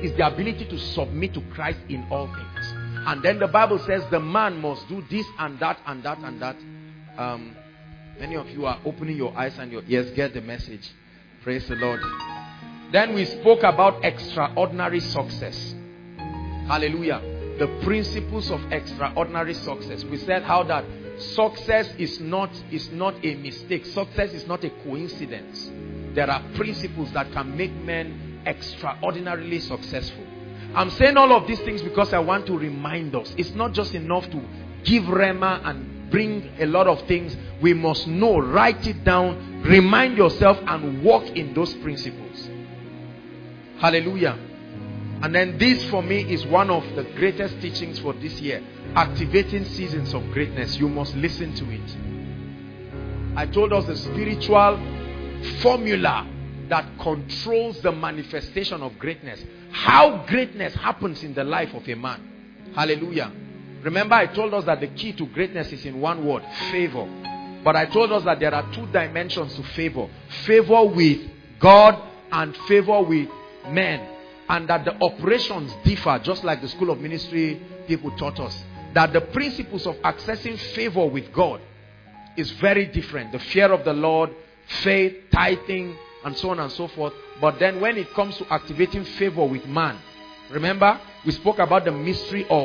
is the ability to submit to Christ in all things. And then the Bible says the man must do this and that and that and that. Many of you are opening your eyes and your ears. Get the message. Praise the Lord. Then we spoke about extraordinary success. Hallelujah. The principles of extraordinary success. We said how that success is not a mistake. Success is not a coincidence. There are principles that can make men extraordinarily successful. I'm saying all of these things because I want to remind us. It's not just enough to give rhema and bring a lot of things. We must know, write it down, remind yourself and walk in those principles. Hallelujah. And then this for me is one of the greatest teachings for this year. Activating seasons of greatness. You must listen to it. I told us the spiritual formula that controls the manifestation of greatness. How greatness happens in the life of a man. Hallelujah. Remember I told us that the key to greatness is in one word, favor. But I told us that there are two dimensions to favor. Favor with God and favor with men. And that the operations differ, just like the school of ministry people taught us. That the principles of accessing favor with God is very different. The fear of the Lord, faith, tithing, and so on and so forth. But then when it comes to activating favor with man, remember we spoke about the mystery of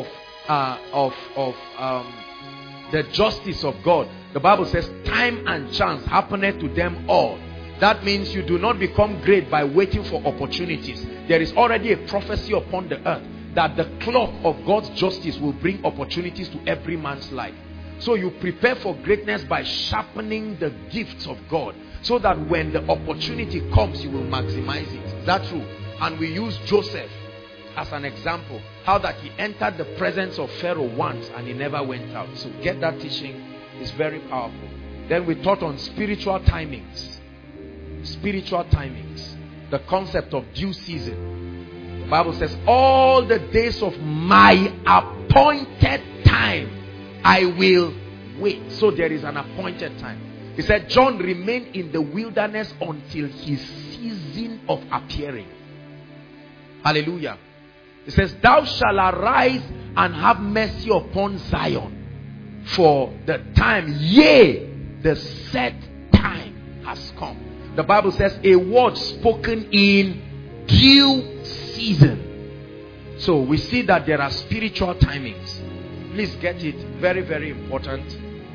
the justice of God. The Bible says time and chance happeneth to them all. That means you do not become great by waiting for opportunities. There is already a prophecy upon the earth that the clock of God's justice will bring opportunities to every man's life. So you prepare for greatness by sharpening the gifts of God, so that when the opportunity comes, you will maximize it. Is that true? And we use Joseph as an example. How that he entered the presence of Pharaoh once and he never went out. So get that teaching. It's very powerful. Then we taught on spiritual timings. Spiritual timings. The concept of due season. The Bible says, all the days of my appointed time I will wait. So there is an appointed time. He said John remained in the wilderness until his season of appearing. Hallelujah. He says, thou shalt arise and have mercy upon Zion, for the time, yea, the set time has come. The Bible says a word spoken in due season. So we see that there are spiritual timings. Please get it. Very, very important.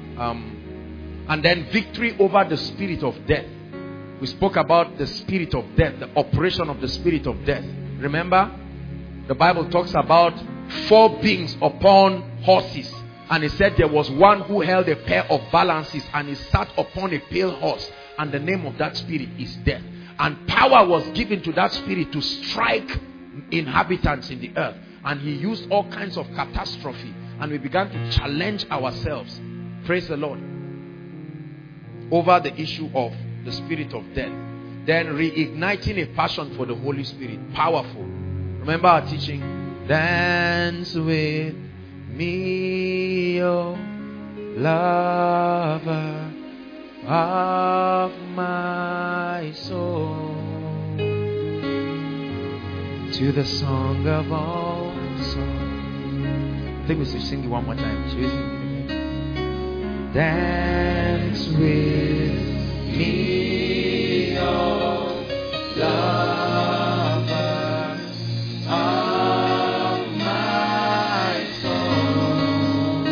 And then victory over the spirit of death. We spoke about the spirit of death, the operation of the spirit of death. Remember, the Bible talks about 4 beings upon horses. And it said there was one who held a pair of balances and he sat upon a pale horse. And the name of that spirit is death. And power was given to that spirit to strike inhabitants in the earth. And he used all kinds of catastrophe. And we began to challenge ourselves. Praise the Lord. Over the issue of the spirit of death. Then reigniting a passion for the Holy Spirit. Powerful. Remember our teaching? Dance with me, oh lover of my soul, to the song of all songs. I think we should sing it one more time. Dance with me, oh lover of my soul,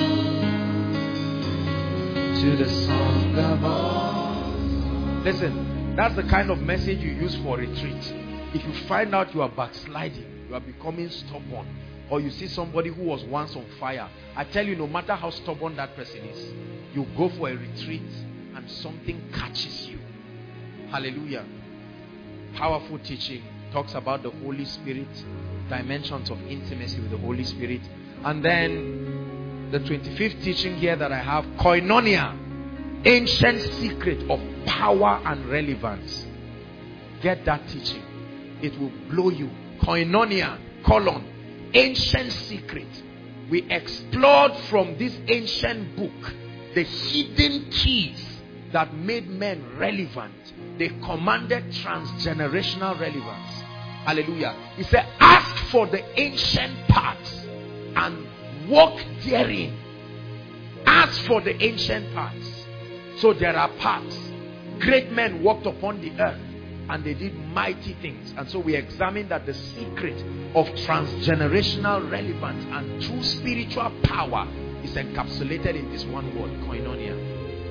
to the song of all. Listen, that's the kind of message you use for retreat. If you find out you are backsliding, you are becoming stubborn, or you see somebody who was once on fire, I tell you, no matter how stubborn that person is, you go for a retreat and something catches you. Hallelujah. Powerful teaching. Talks about the Holy Spirit, dimensions of intimacy with the Holy Spirit. And then the 25th teaching here that I have, koinonia, ancient secret of power and relevance. Get that teaching. It will blow you. Koinonia, ancient secret. We explored from this ancient book the hidden keys that made men relevant. They commanded transgenerational relevance. Hallelujah. He said, ask for the ancient paths and walk therein. Ask for the ancient paths. So there are paths. Great men walked upon the earth and they did mighty things. And so we examine that the secret of transgenerational relevance and true spiritual power is encapsulated in this one word, koinonia.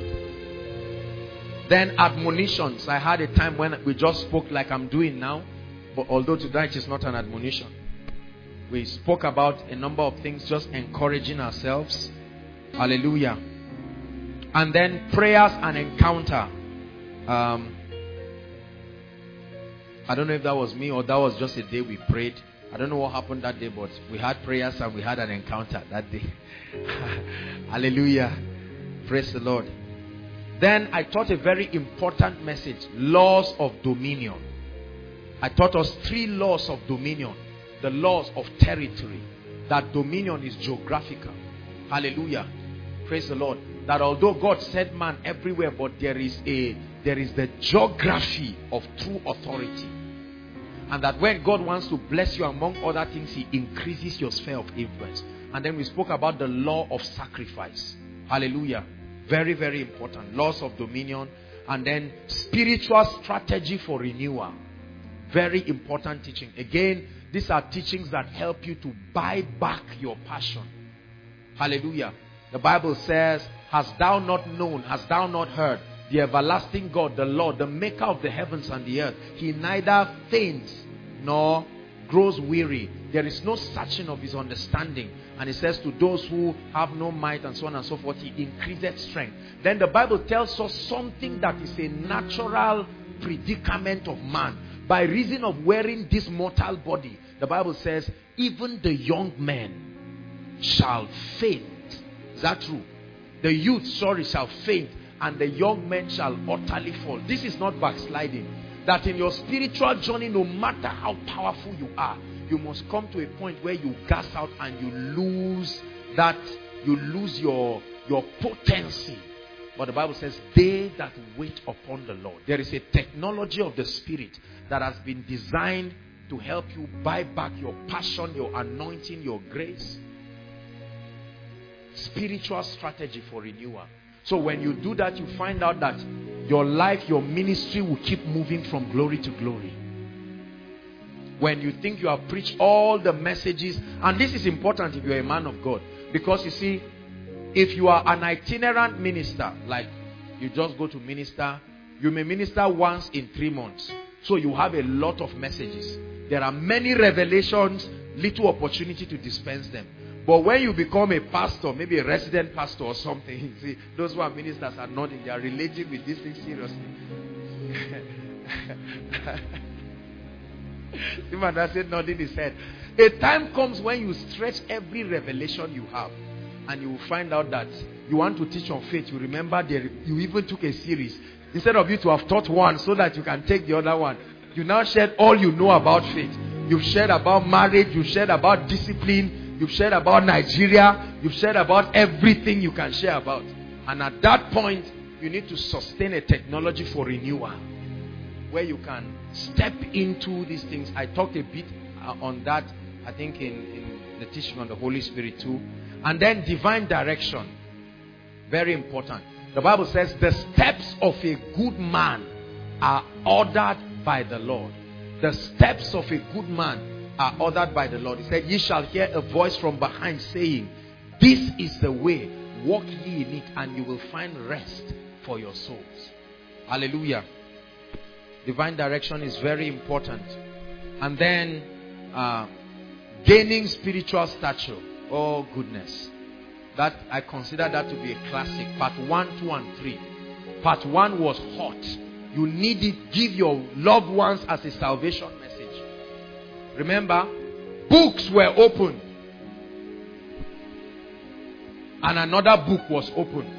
Then admonitions. I had a time when we just spoke like I'm doing now, but although tonight is not an admonition. We spoke about a number of things, just encouraging ourselves. Hallelujah. And then prayers and encounter. I don't know if that was me or that was just a day we prayed. I don't know what happened that day, but we had prayers and we had an encounter that day. Hallelujah. Praise the Lord. Then I taught a very important message. Laws of dominion. I taught us 3 laws of dominion. The laws of territory. That dominion is geographical. Hallelujah. Praise the Lord. That although God said man everywhere, but there is the geography of true authority. And that when God wants to bless you, among other things, He increases your sphere of influence. And then we spoke about the law of sacrifice. Hallelujah. Very, very important. Laws of dominion. And then spiritual strategy for renewal. Very important teaching. Again, these are teachings that help you to buy back your passion. Hallelujah. The Bible says, hast thou not known, hast thou not heard, the everlasting God, the Lord, the maker of the heavens and the earth, He neither faints nor grows weary. There is no searching of His understanding. And He says to those who have no might and so on and so forth, He increases strength. Then the Bible tells us something that is a natural predicament of man. By reason of wearing this mortal body, the Bible says, even the young men shall faint. Is that true? The youth, shall faint, and the young men shall utterly fall. This is not backsliding. That in your spiritual journey, no matter how powerful you are, you must come to a point where you gas out and you lose that, you lose your potency. But the Bible says, they that wait upon the Lord. There is a technology of the Spirit that has been designed to help you buy back your passion, your anointing, your grace. Spiritual strategy for renewal. So when you do that, you find out that your life, your ministry will keep moving from glory to glory. When you think you have preached all the messages, and this is important if you're a man of God, because you see, if you are an itinerant minister, like you just go to minister, you may minister once in 3 months. So you have a lot of messages. There are many revelations, little opportunity to dispense them. But when you become a pastor, maybe a resident pastor or something, you see, those who are ministers are nodding. They are relating with this thing seriously. The man that said nodding his head. A time comes when you stretch every revelation you have. And you will find out that you want to teach on faith. You remember you even took a series. Instead of you to have taught one so that you can take the other one. You now shared all you know about faith. You've shared about marriage. You've shared about discipline. You've shared about Nigeria. You've shared about everything you can share about. And at that point, you need to sustain a technology for renewal. Where you can step into these things. I talked a bit on that, I think, in the teaching on the Holy Spirit too. And then divine direction. Very important. The Bible says the steps of a good man are ordered by the Lord. The steps of a good man are ordered by the Lord. He said, ye shall hear a voice from behind saying, this is the way, walk ye in it, and you will find rest for your souls. Hallelujah. Divine direction is very important. And then gaining spiritual stature. Oh goodness. That I consider that to be a classic. Part 1, 2, and 3. Part 1 was hot. You need it. Give your loved ones as a salvation message. Remember, books were opened. And another book was opened.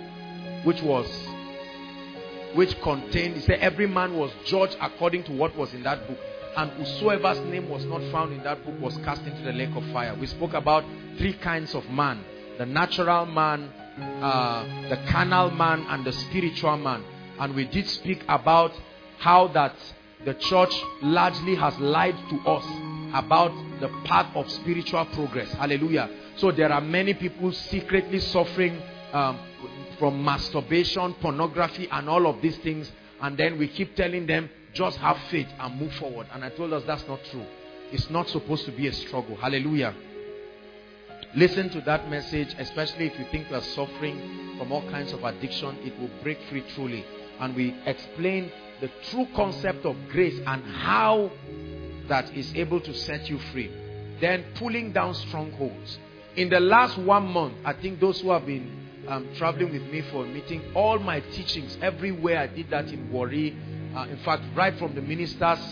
Which contained, he said, every man was judged according to what was in that book. And whosoever's name was not found in that book was cast into the lake of fire. We spoke about 3 kinds of man. The natural man, the carnal man, and the spiritual man. And we did speak about how that the church largely has lied to us about the path of spiritual progress. Hallelujah. So there are many people secretly suffering from masturbation, pornography, and all of these things. And then we keep telling them, just have faith and move forward. And I told us that's not true. It's not supposed to be a struggle. Hallelujah. Listen to that message, especially if you think you are suffering from all kinds of addiction. It will break free truly. And we explain the true concept of grace and how that is able to set you free. Then pulling down strongholds. In the last 1 month, I think those who have been traveling with me for a meeting, all my teachings, everywhere I did that in Warri. In fact, right from the ministers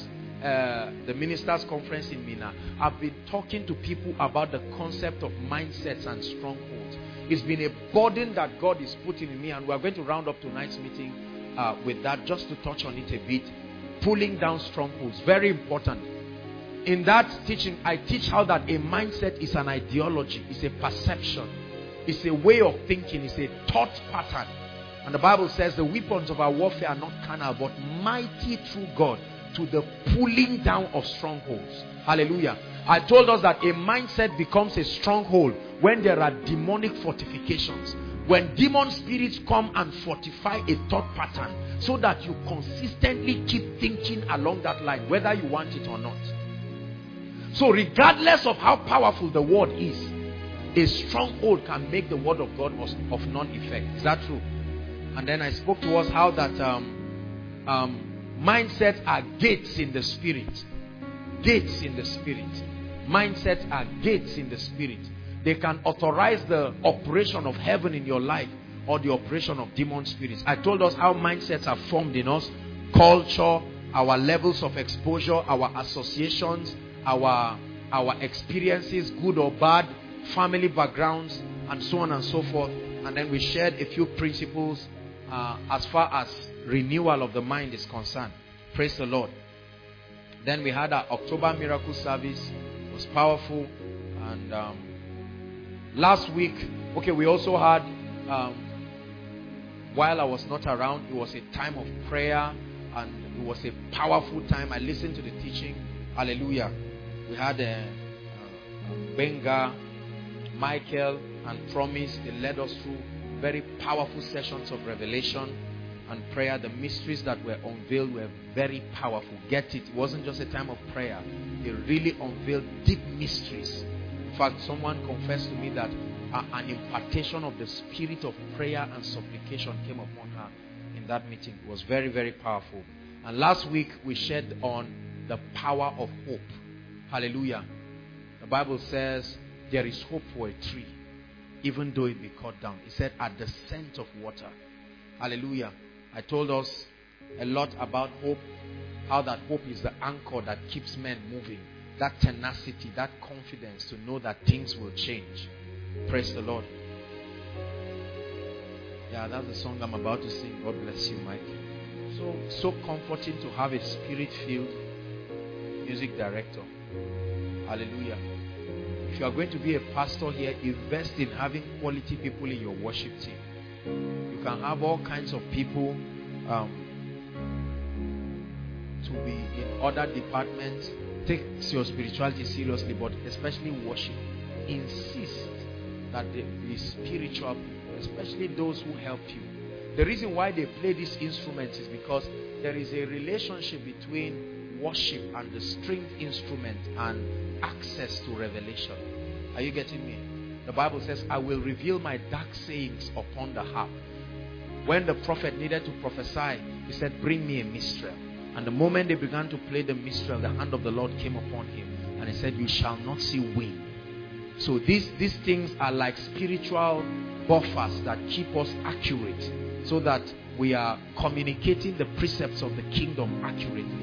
conference in Mina, I've been talking to people about the concept of mindsets and strongholds. It's been a burden that God is putting in me, and we're going to round up tonight's meeting with that, just to touch on it a bit. Pulling down strongholds, very important. In that teaching, I teach how that a mindset is an ideology, it's a perception, it's a way of thinking, it's a thought pattern. And the Bible says the weapons of our warfare are not carnal, but mighty through God to the pulling down of strongholds. Hallelujah. I told us that a mindset becomes a stronghold when there are demonic fortifications. When demon spirits come and fortify a thought pattern so that you consistently keep thinking along that line, whether you want it or not. So regardless of how powerful the word is, a stronghold can make the word of God of non-effect. Is that true? And then I spoke to us how that mindsets are gates in the spirit. Gates in the spirit. Mindsets are gates in the spirit. They can authorize the operation of heaven in your life or the operation of demon spirits. I told us how mindsets are formed in us. Culture, our levels of exposure, our associations, our experiences, good or bad, family backgrounds, and so on and so forth. And then we shared a few principles as far as renewal of the mind is concerned. Praise the Lord. Then we had our October miracle service. It was powerful. And last week, we also had, while I was not around, it was a time of prayer, and it was a powerful time. I listened to the teaching. Hallelujah. We had Benga, Michael, and Promise. They led us through very powerful sessions of revelation and prayer. The mysteries that were unveiled were very powerful. Get it? It wasn't just a time of prayer. They really unveiled deep mysteries. In fact, someone confessed to me that an impartation of the spirit of prayer and supplication came upon her in that meeting. It was very, very powerful. And last week we shared on the power of hope. Hallelujah. The Bible says there is hope for a tree, even though it be cut down. It said at the scent of water. Hallelujah. I told us a lot about hope, how that hope is the anchor that keeps men moving. That tenacity, that confidence to know that things will change. Praise the Lord. Yeah, that's the song I'm about to sing. God bless you, Mike. So comforting to have a spirit-filled music director. Hallelujah. If you are going to be a pastor here, invest in having quality people in your worship team. You can have all kinds of people to be in other departments. Take your spirituality seriously, but especially worship. Insist that there be spiritual people, especially those who help you. The reason why they play these instruments is because there is a relationship between worship and the stringed instrument and access to revelation. Are you getting me? The Bible says, I will reveal my dark sayings upon the harp. When the prophet needed to prophesy, he said, bring me a minstrel. And the moment they began to play the minstrel, the hand of the Lord came upon him. And he said, you shall not see wind. So these things are like spiritual buffers that keep us accurate, so that we are communicating the precepts of the kingdom accurately.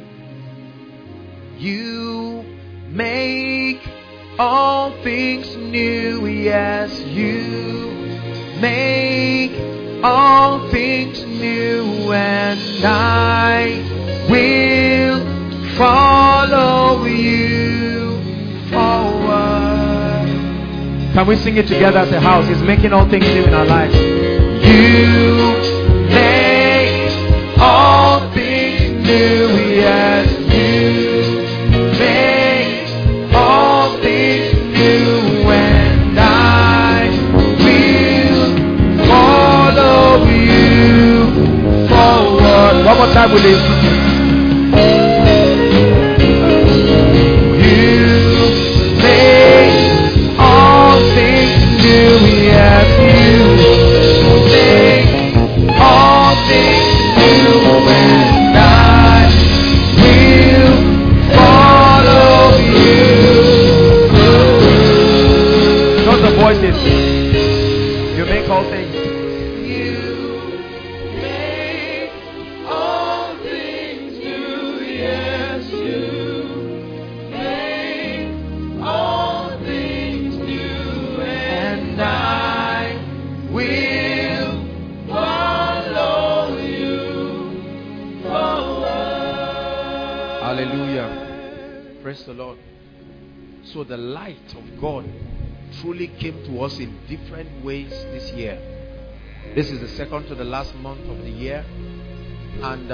You make all things new, yes, you make all things new, and I will follow you forward. Can we sing it together as a house? He's making all things new in our lives. You make all things new, yes. Praise the Lord. So the light of God truly came to us in different ways this year. This is the second to the last month of the year. And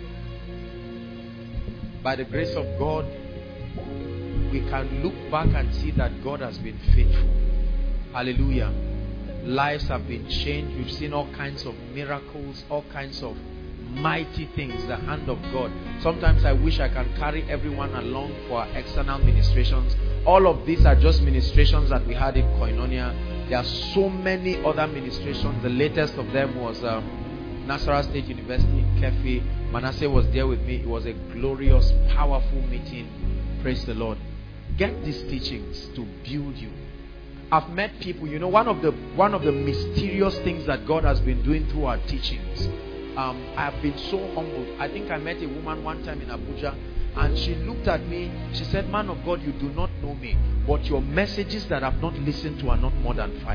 by the grace of God, we can look back and see that God has been faithful. Hallelujah. Lives have been changed. We've seen all kinds of miracles, all kinds of mighty things, the hand of God. Sometimes I wish I can carry everyone along for our external ministrations. All of these are just ministrations that we had in Koinonia. There are so many other ministrations. The latest of them was Nazareth State University in Kefi. Manasseh was there with me. It was a glorious, powerful meeting. Praise the Lord. Get these teachings to build you. I've met people, you know, one of the mysterious things that God has been doing through our teachings. I've been so humbled. I think I met a woman one time in Abuja, and she looked at me. She said, "Man of God, you do not know me, but your messages that I've not listened to are not more than 5."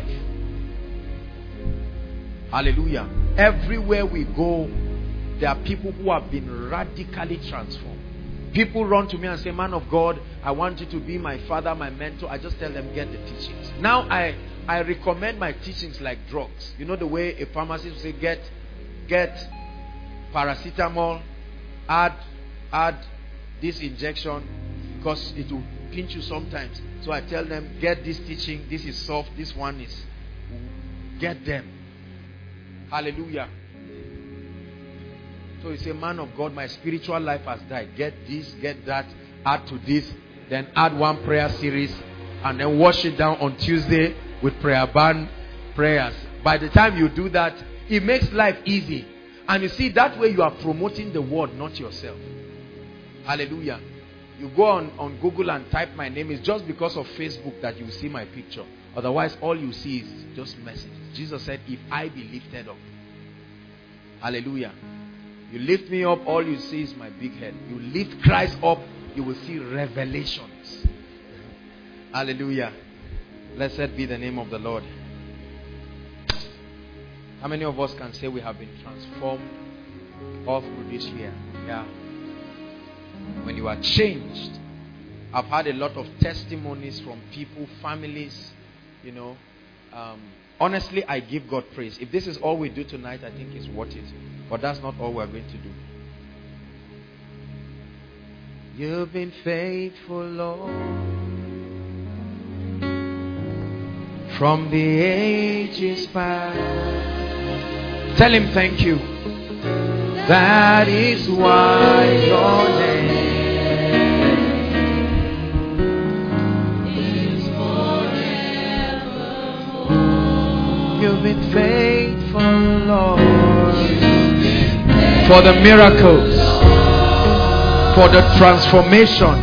Hallelujah. Everywhere we go, there are people who have been radically transformed. People run to me and say, "Man of God, I want you to be my father, my mentor." I just tell them, get the teachings. Now I recommend my teachings like drugs. You know the way a pharmacist will say, get paracetamol, add this injection because it will pinch you sometimes. So I tell them, get this teaching. This is soft. This one is, get them. Hallelujah. So you say, "Man of God, my spiritual life has died. Get this, get that, add to this, then add one prayer series, and then wash it down on Tuesday with prayer band prayers." By the time you do that, it makes life easy. And you see, that way you are promoting the word, not yourself. Hallelujah. You go on Google and type my name. It's just because of Facebook that you see my picture. Otherwise, all you see is just messages. Jesus said, "If I be lifted up." Hallelujah. You lift me up, all you see is my big head. You lift Christ up, you will see revelations. Hallelujah. Blessed be the name of the Lord. How many of us can say we have been transformed all through this year? Yeah. When you are changed. I've had a lot of testimonies from people, families, you know. Honestly, I give God praise. If this is all we do tonight, I think it's worth it. But that's not all we're going to do. You've been faithful, Lord, from the ages past. Tell him thank you. That is why your name is forevermore. You've been faithful, Lord, for the miracles, for the transformation.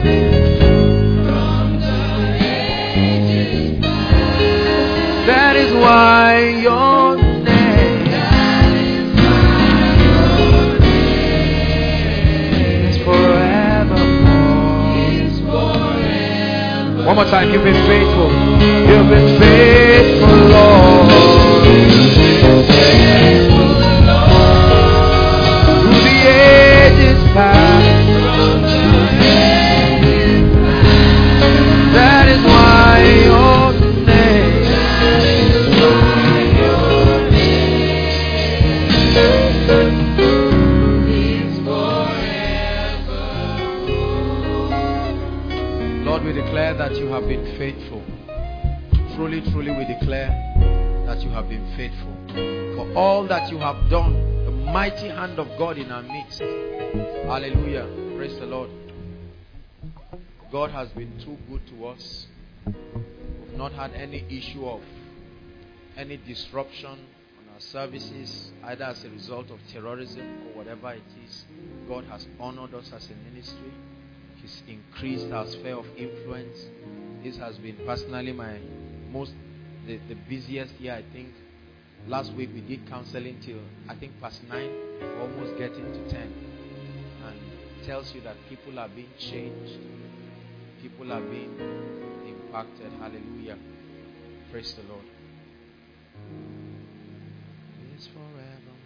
That is why your name is forevermore. One more time, you've been faithful. You've been faithful, Lord. Through the ages past. That is why your name is forever. Lord, we declare that you have been faithful. Truly, truly we declare that you have been faithful. For all that you have done, the mighty hand of God in our midst. Hallelujah. Praise the Lord. God has been too good to us. We've not had any issue of any disruption on our services, either as a result of terrorism or whatever it is. God has honored us as a ministry. He's increased our sphere of influence. This has been personally the busiest year, I think. Last week we did counseling till I think past 9, almost getting to 10. And it tells you that people are being changed. People are being impacted. Hallelujah. Praise the Lord. It's forevermore.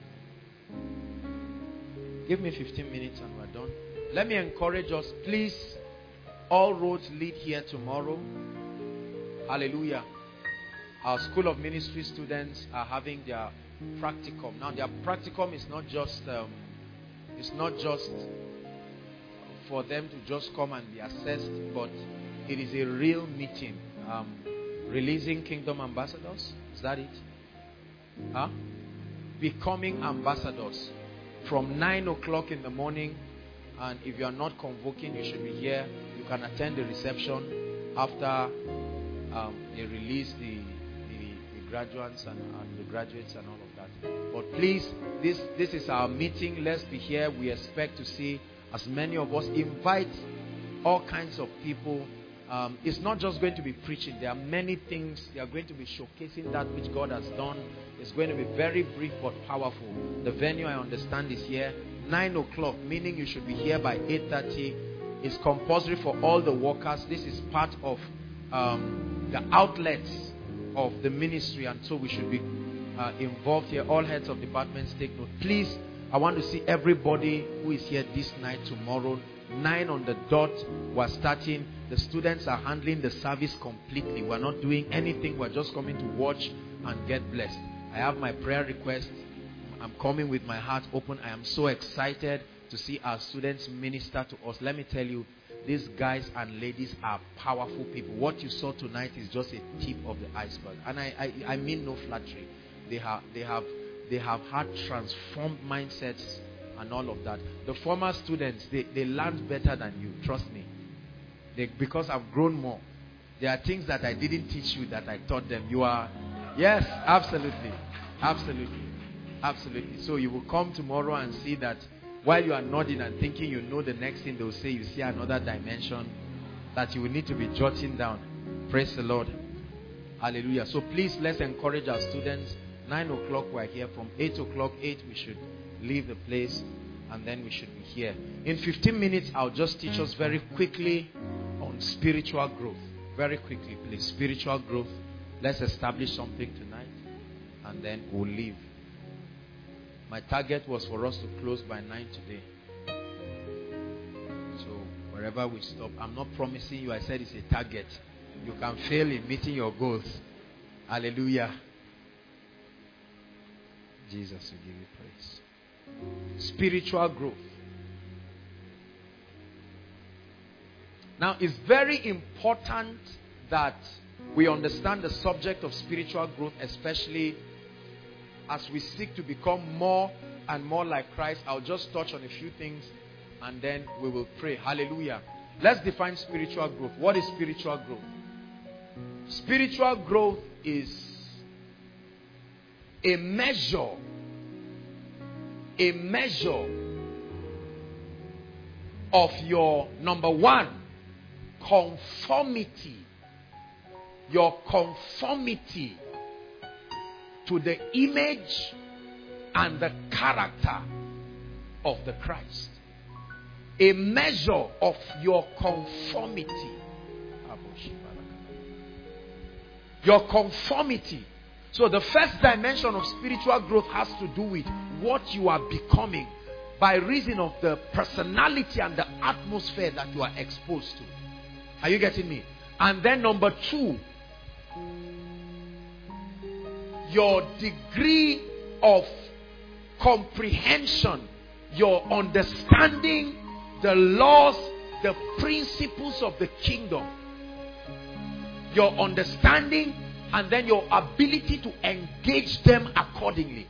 Give me 15 minutes and we're done. Let me encourage us. Please all roads lead here tomorrow. Hallelujah. Our School of Ministry students are having their practicum. Now their practicum is not just for them to just come and be assessed, but it is a real meeting. Releasing Kingdom Ambassadors. Is that it? Becoming ambassadors from 9 o'clock in the morning. And if you are not convoking, you should be here. You can attend the reception after they release the graduates and the graduates and all of that. But please, this is our meeting. Let's be here. We expect to see as many of us. Invite all kinds of people. It's not just going to be preaching. There are many things. They are going to be showcasing that which God has done. It's going to be very brief but powerful. The venue, I understand, is here 9 o'clock, meaning you should be here by 8:30. It's compulsory for all the workers. This is part of the outlets of the ministry, and so we should be involved here. All heads of departments, take note. Please, I want to see everybody who is here this night, tomorrow, 9 on the dot. We're starting. The students are handling the service completely. We're not doing anything. We're just coming to watch and get blessed. I have my prayer request. I'm coming with my heart open. I am so excited to see our students minister to us. Let me tell you, these guys and ladies are powerful people. What you saw tonight is just a tip of the iceberg. And I mean no flattery. They have had transformed mindsets and all of that. The former students, they learned better than you. Trust me. Because I've grown more. There are things that I didn't teach you that I taught them. Yes, absolutely. Absolutely. Absolutely. So you will come tomorrow and see that while you are nodding and thinking you know the next thing, they will say you see another dimension that you will need to be jotting down. Praise the Lord. Hallelujah. So please, let's encourage our students. 9 o'clock we're here. From 8 o'clock, 8 we should leave the place, and then we should be here. In 15 minutes, I'll just teach us very quickly on spiritual growth. Very quickly, please. Spiritual growth. Let's establish something tonight, and then we'll leave. My target was for us to close by 9 today. So wherever we stop, I'm not promising you. I said it's a target. You can fail in meeting your goals. Hallelujah. Jesus will give you praise. Spiritual growth. Now, it's very important that we understand the subject of spiritual growth, especially as we seek to become more and more like Christ. I'll just touch on a few things and then we will pray. Hallelujah. Let's define spiritual growth. What is spiritual growth? Spiritual growth is a measure of your, number one, conformity. Your conformity to the image and the character of the Christ. A measure of your conformity. Your conformity. So the first dimension of spiritual growth has to do with what you are becoming by reason of the personality and the atmosphere that you are exposed to. Are you getting me? And then number two, your degree of comprehension, your understanding the laws, the principles of the kingdom, your understanding, and then your ability to engage them accordingly.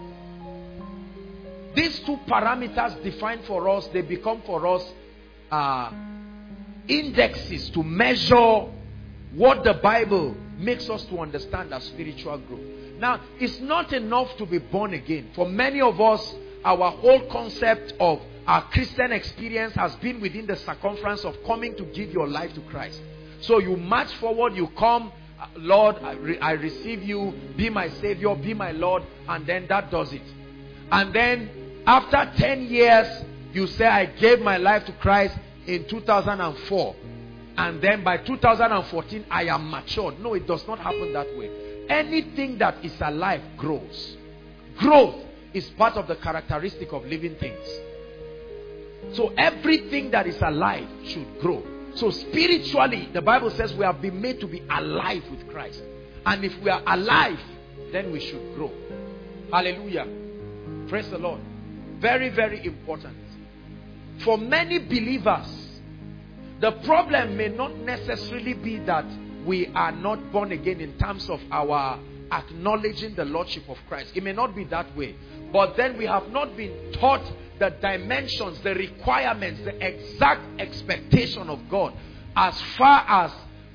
These two parameters defined for us, they become for us indexes to measure what the Bible makes us to understand as spiritual growth. Now, it's not enough to be born again. For many of us, our whole concept of our Christian experience has been within the circumference of coming to give your life to Christ. So you march forward, you come, Lord, I receive you, be my Savior, be my Lord, and then that does it. And then after 10 years, you say, I gave my life to Christ in 2004. And then by 2014, I am matured. No, it does not happen that way. Anything that is alive grows. Growth is part of the characteristic of living things. So everything that is alive should grow. So spiritually, the Bible says we have been made to be alive with Christ. And if we are alive, then we should grow. Hallelujah. Praise the Lord. Very, very important. For many believers, the problem may not necessarily be that we are not born again in terms of our acknowledging the Lordship of Christ. It may not be that way. But then we have not been taught the dimensions, the requirements, the exact expectation of God as far as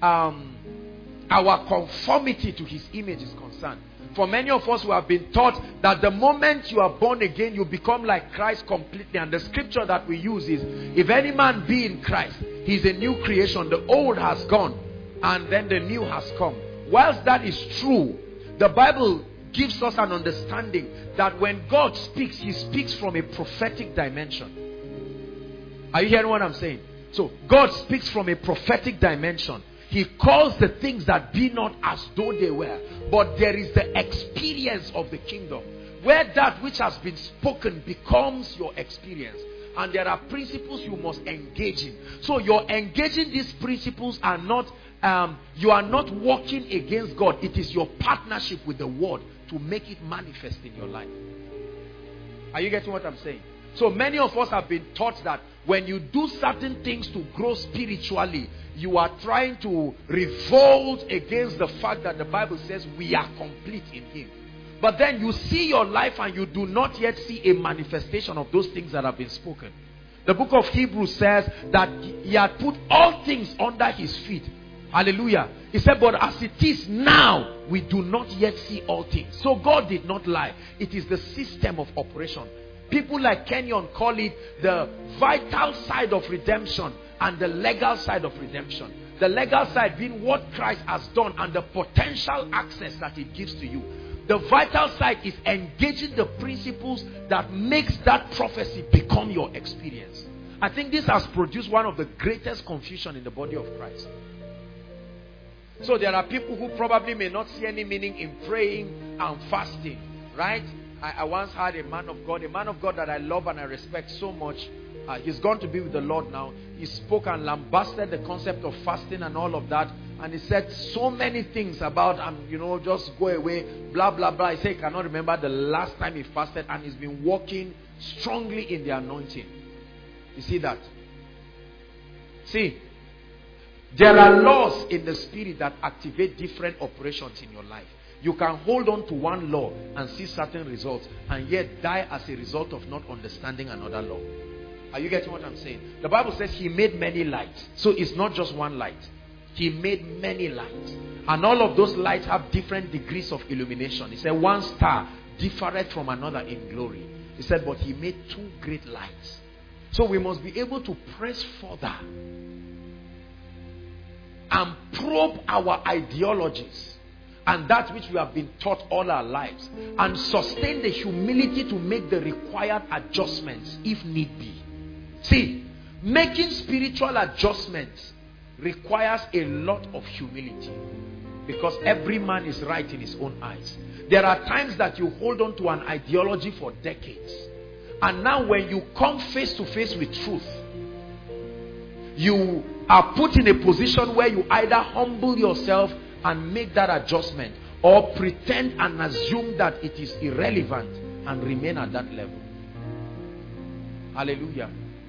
our conformity to His image is concerned. For many of us who have been taught that the moment you are born again, you become like Christ completely. And the scripture that we use is, if any man be in Christ, he is a new creation. The old has gone and then the new has come. Whilst that is true, the Bible gives us an understanding that when God speaks, He speaks from a prophetic dimension. Are you hearing what I'm saying? So God speaks from a prophetic dimension. He calls the things that be not as though they were. But there is the experience of the kingdom, where that which has been spoken becomes your experience. And there are principles you must engage in. So you're engaging these principles are not, you are not working against God. It is your partnership with the word to make it manifest in your life. Are you getting what I'm saying? So many of us have been taught that when you do certain things to grow spiritually, you are trying to revolt against the fact that the Bible says we are complete in Him. But then you see your life and you do not yet see a manifestation of those things that have been spoken. The book of Hebrews says that He had put all things under His feet. Hallelujah. He said, but as it is now, we do not yet see all things. So God did not lie. It is the system of operation. People like Kenyon call it the vital side of redemption and the legal side of redemption. The legal side being what Christ has done and the potential access that it gives to you. The vital side is engaging the principles that makes that prophecy become your experience. I think this has produced one of the greatest confusion in the body of Christ. So there are people who probably may not see any meaning in praying and fasting, right? I once had a man of God that I love and I respect so much. He's gone to be with the Lord now. He spoke and lambasted the concept of fasting and all of that. And he said so many things about, just go away, blah, blah, blah. He said he cannot remember the last time he fasted, and he's been walking strongly in the anointing. You see that? See, there are laws in the spirit that activate different operations in your life. You can hold on to one law and see certain results and yet die as a result of not understanding another law. Are you getting what I'm saying? The Bible says He made many lights. So it's not just one light. He made many lights. And all of those lights have different degrees of illumination. He said one star differeth from another in glory. He said, but He made two great lights. So we must be able to press further and probe our ideologies and that which we have been taught all our lives, and sustain the humility to make the required adjustments if need be. See, making spiritual adjustments requires a lot of humility, because every man is right in his own eyes. There are times that you hold on to an ideology for decades, and now when you come face to face with truth, you are put in a position where you either humble yourself and make that adjustment, or pretend and assume that it is irrelevant and remain at that level. Hallelujah.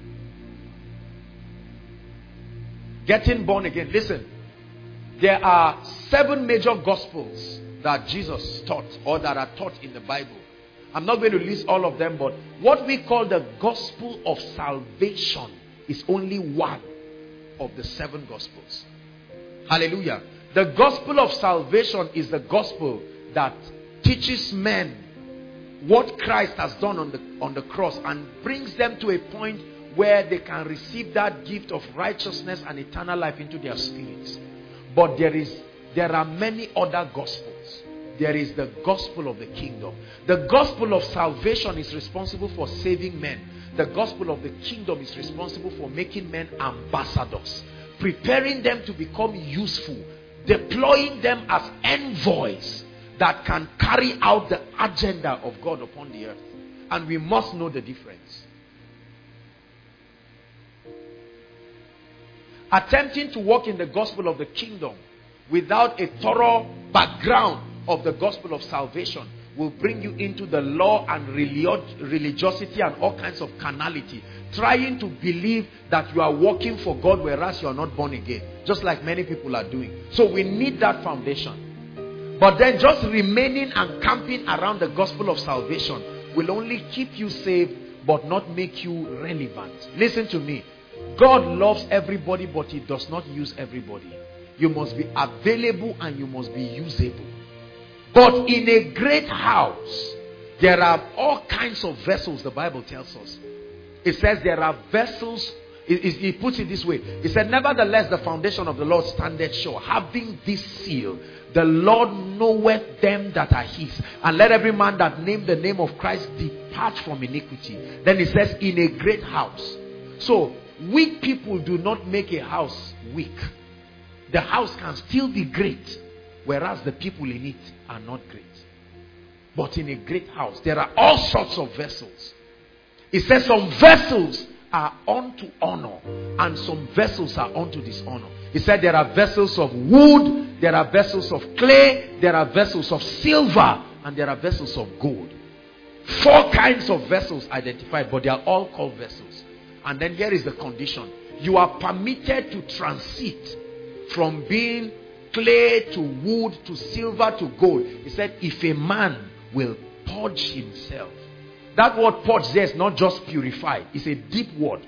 Getting born again. Listen, there are 7 major gospels that Jesus taught, or that are taught in the Bible. I'm not going to list all of them, but what we call the gospel of salvation is only one of the 7 gospels. Hallelujah. The gospel of salvation is the gospel that teaches men what Christ has done on the cross and brings them to a point where they can receive that gift of righteousness and eternal life into their spirits. But there are many other gospels. There is the gospel of the kingdom. The gospel of salvation is responsible for saving men. The gospel of the kingdom is responsible for making men ambassadors, preparing them to become useful, deploying them as envoys that can carry out the agenda of God upon the earth. And we must know the difference. Attempting to walk in the gospel of the kingdom without a thorough background of the gospel of salvation will bring you into the law and religiosity and all kinds of carnality, trying to believe that you are working for God whereas you are not born again, just like many people are doing. So we need that foundation. But then just remaining and camping around the gospel of salvation will only keep you saved but not make you relevant. Listen to me. God loves everybody, but he does not use everybody. You must be available and you must be usable. But in a great house, there are all kinds of vessels, the Bible tells us. It says there are vessels. He puts it this way. He said, nevertheless, the foundation of the Lord standeth sure, having this seal, the Lord knoweth them that are his. And let every man that name the name of Christ depart from iniquity. Then he says, in a great house. So, weak people do not make a house weak. The house can still be great, whereas the people in it are not great. But in a great house, there are all sorts of vessels. It says some vessels are unto honor and some vessels are unto dishonor. He said there are vessels of wood, there are vessels of clay, there are vessels of silver, and there are vessels of gold. 4 kinds of vessels identified, but they are all called vessels. And then here is the condition. You are permitted to transit from being clay to wood to silver to gold. He said, if a man will purge himself. That word purge there is not just purify. It's a deep word.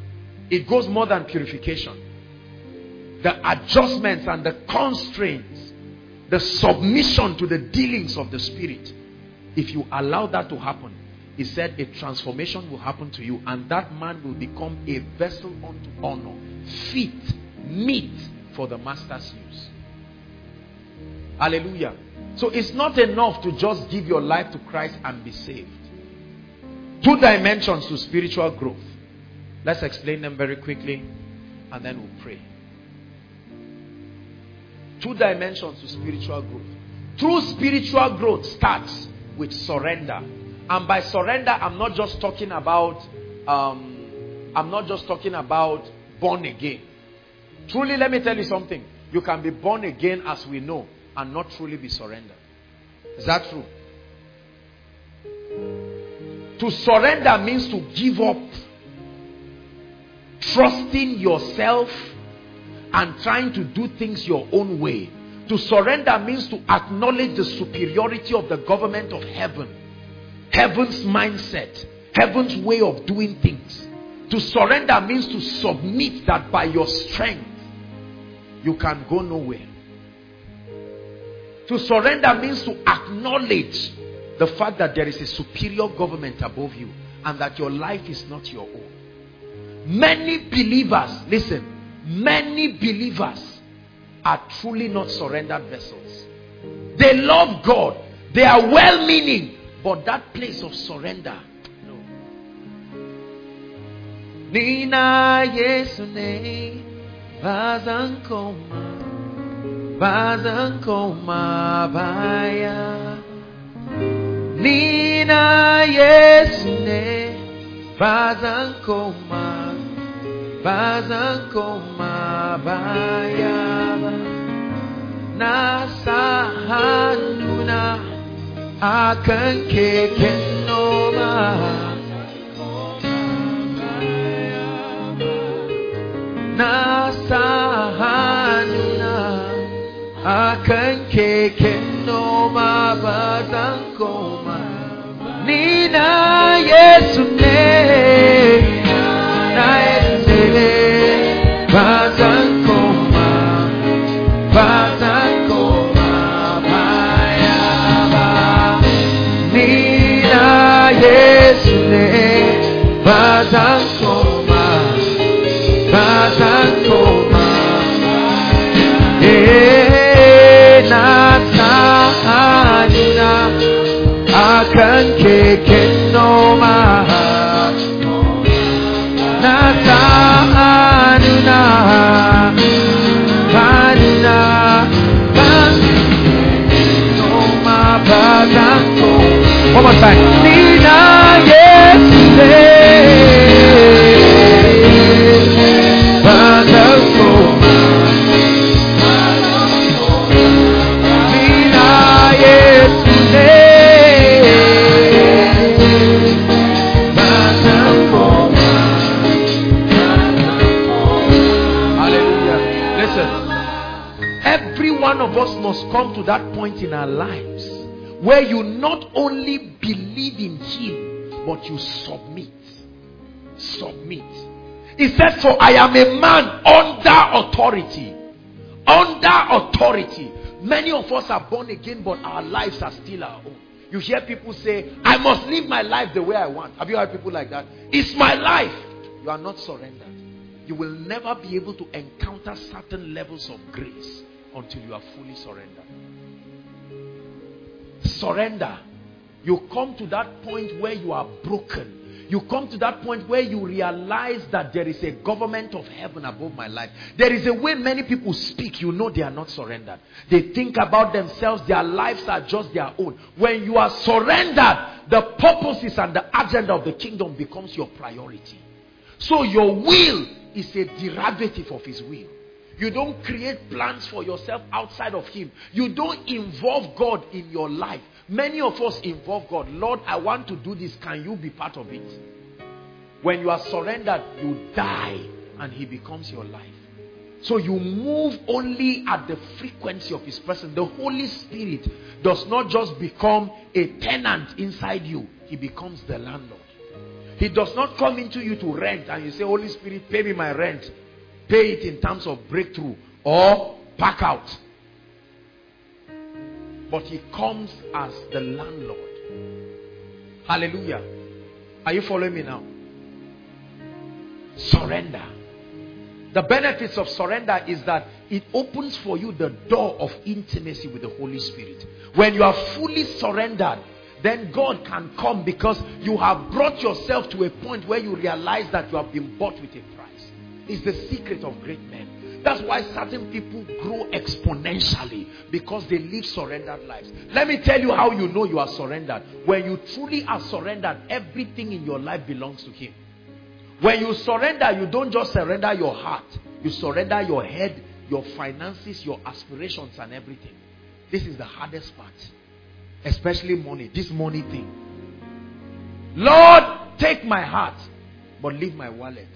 It goes more than purification. The adjustments and the constraints, the submission to the dealings of the Spirit. If you allow that to happen, he said a transformation will happen to you, and that man will become a vessel unto honor, fit, meet for the master's use. Hallelujah. So it's not enough to just give your life to Christ and be saved. 2 dimensions to spiritual growth. Let's explain them very quickly and then we'll pray. 2 dimensions to spiritual growth. True spiritual growth starts with surrender. And by surrender, I'm not just talking about born again. Truly, let me tell you something. You can be born again as we know and not truly be surrendered. Is that true? To surrender means to give up trusting yourself and trying to do things your own way. To surrender means to acknowledge the superiority of the government of heaven, heaven's mindset, heaven's way of doing things. To surrender means to submit that by your strength you can go nowhere. To surrender means to acknowledge the fact that there is a superior government above you and that your life is not your own. Many believers, listen, many believers are truly not surrendered vessels. They love God. They are well-meaning, but that place of surrender, no. Nina Yesune Bazankoma Bazankoma Baya Nina Yesune Bazankoma Bazankoma Baya Nasa Hanuna Akan Kekenoma Nasa Hanuna Akan Kekenoma Bazankoma Nina Yesune Bazankoma Bazankoma Bayaba Nina Yesune Bazankoma Bazankoma Nina Akan Kekenoma Listen, every one of us must come to that point in our lives where you not only believe in Him, but you submit. Submit. He said, for I am a man under authority. Under authority. Many of us are born again, but our lives are still our own. You hear people say, I must live my life the way I want. Have you heard people like that? It's my life. You are not surrendered. You will never be able to encounter certain levels of grace until you are fully surrendered. Surrender. You come to that point where you are broken. You come to that point where you realize that there is a government of heaven above my life. There is a way many people speak, you know they are not surrendered. They think about themselves, their lives are just their own. When you are surrendered, the purposes and the agenda of the kingdom becomes your priority. So your will is a derivative of His will. You don't create plans for yourself outside of Him. You don't involve God in your life. Many of us involve God. Lord, I want to do this. Can you be part of it? When you are surrendered, you die and He becomes your life. So you move only at the frequency of His presence. The Holy Spirit does not just become a tenant inside you. He becomes the landlord. He does not come into you to rent and you say, Holy Spirit, pay me my rent. Pay it in terms of breakthrough or pack out. But He comes as the landlord. Hallelujah. Are you following me now? Surrender. The benefits of surrender is that it opens for you the door of intimacy with the Holy Spirit. When you are fully surrendered, then God can come because you have brought yourself to a point where you realize that you have been bought with a price. It's the secret of great men. That's why certain people grow exponentially, because they live surrendered lives. Let me tell you how you know you are surrendered. When you truly are surrendered, everything in your life belongs to Him. When you surrender, you don't just surrender your heart. You surrender your head, your finances, your aspirations and everything. This is the hardest part. Especially money. This money thing. Lord, take my heart, but leave my wallet.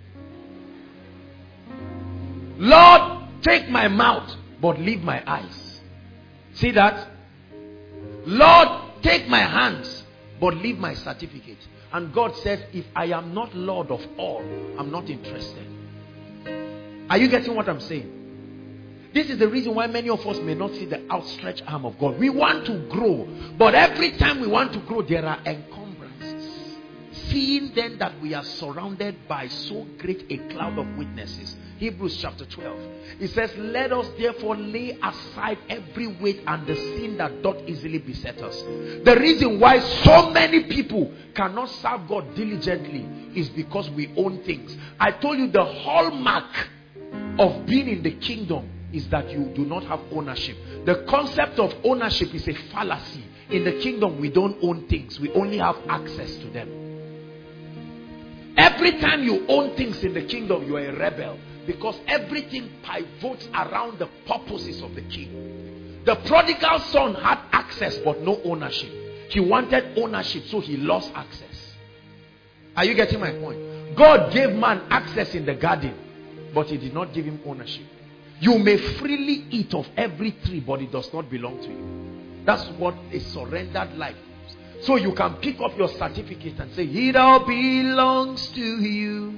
Lord, take my mouth, but leave my eyes. See that? Lord, take my hands, but leave my certificate. And God says, if I am not Lord of all, I'm not interested. Are you getting what I'm saying? This is the reason why many of us may not see the outstretched arm of God. We want to grow, but every time we want to grow, there are encumbrances. Seeing then that we are surrounded by so great a cloud of witnesses. Hebrews chapter 12. It says, let us therefore lay aside every weight and the sin that doth easily beset us. The reason why so many people cannot serve God diligently is because we own things. I told you the hallmark of being in the kingdom is that you do not have ownership. The concept of ownership is a fallacy. In the kingdom, we don't own things. We only have access to them. Every time you own things in the kingdom, you are a rebel. Because everything pivots around the purposes of the king. The prodigal son had access but no ownership. He wanted ownership, so he lost access. Are you getting my point? God gave man access in the garden, but He did not give him ownership. You may freely eat of every tree, but it does not belong to you. That's what a surrendered life is. So you can pick up your certificate and say, it all belongs to you.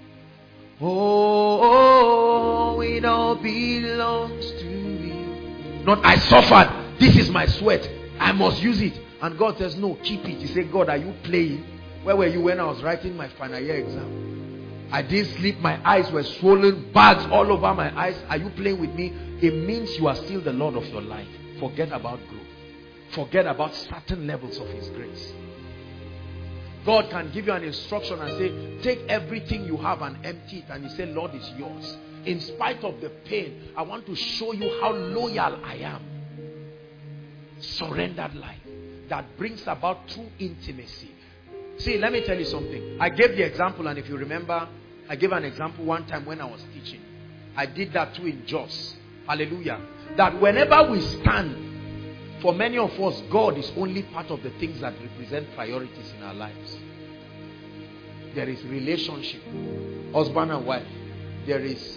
Oh, it all belongs to you. Not, I suffered. This is my sweat. I must use it. And God says, no, keep it. He said, God, are you playing? Where were you when I was writing my final year exam? I didn't sleep. My eyes were swollen. Bags all over my eyes. Are you playing with me? It means you are still the Lord of your life. Forget about growth. Forget about certain levels of His grace. God can give you an instruction and say, take everything you have and empty it. And He said, Lord, it's yours. In spite of the pain, I want to show you how loyal I am. Surrendered life that brings about true intimacy. See, let me tell you something. I gave the example, and if you remember, I gave an example one time when I was teaching. I did that too in Jos. Hallelujah. That whenever we stand, for many of us, God is only part of the things that represent priorities in our lives. There is relationship, husband and wife. There is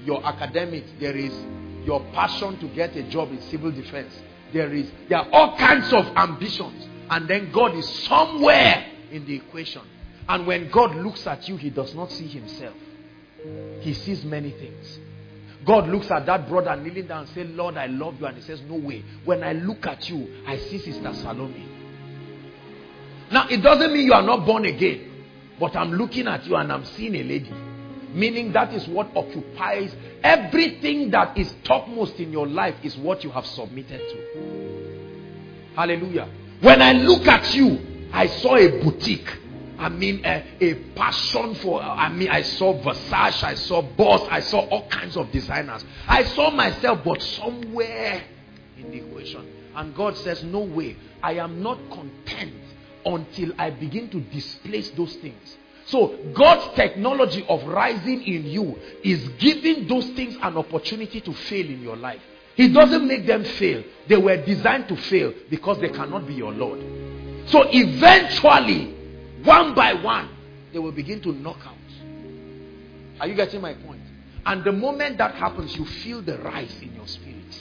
your academics, there is your passion to get a job in civil defense. There are all kinds of ambitions. And then God is somewhere in the equation. And when God looks at you, he does not see himself. He sees many things. God looks at that brother kneeling down and says, Lord, I love you. And he says, no way. When I look at you, I see Sister Salome. Now, it doesn't mean you are not born again. But I'm looking at you and I'm seeing a lady. Meaning that is what occupies everything that is topmost in your life is what you have submitted to. Hallelujah. When I look at you, I saw a boutique. I mean, a passion for, I saw Versace, I saw Boss, I saw all kinds of designers. I saw myself, but somewhere in the equation. And God says, no way. I am not content until I begin to displace those things. So God's technology of rising in you is giving those things an opportunity to fail in your life. He doesn't make them fail. They were designed to fail because they cannot be your Lord. So eventually, one by one, they will begin to knock out. Are you getting my point? And the moment that happens, you feel the rise in your spirit.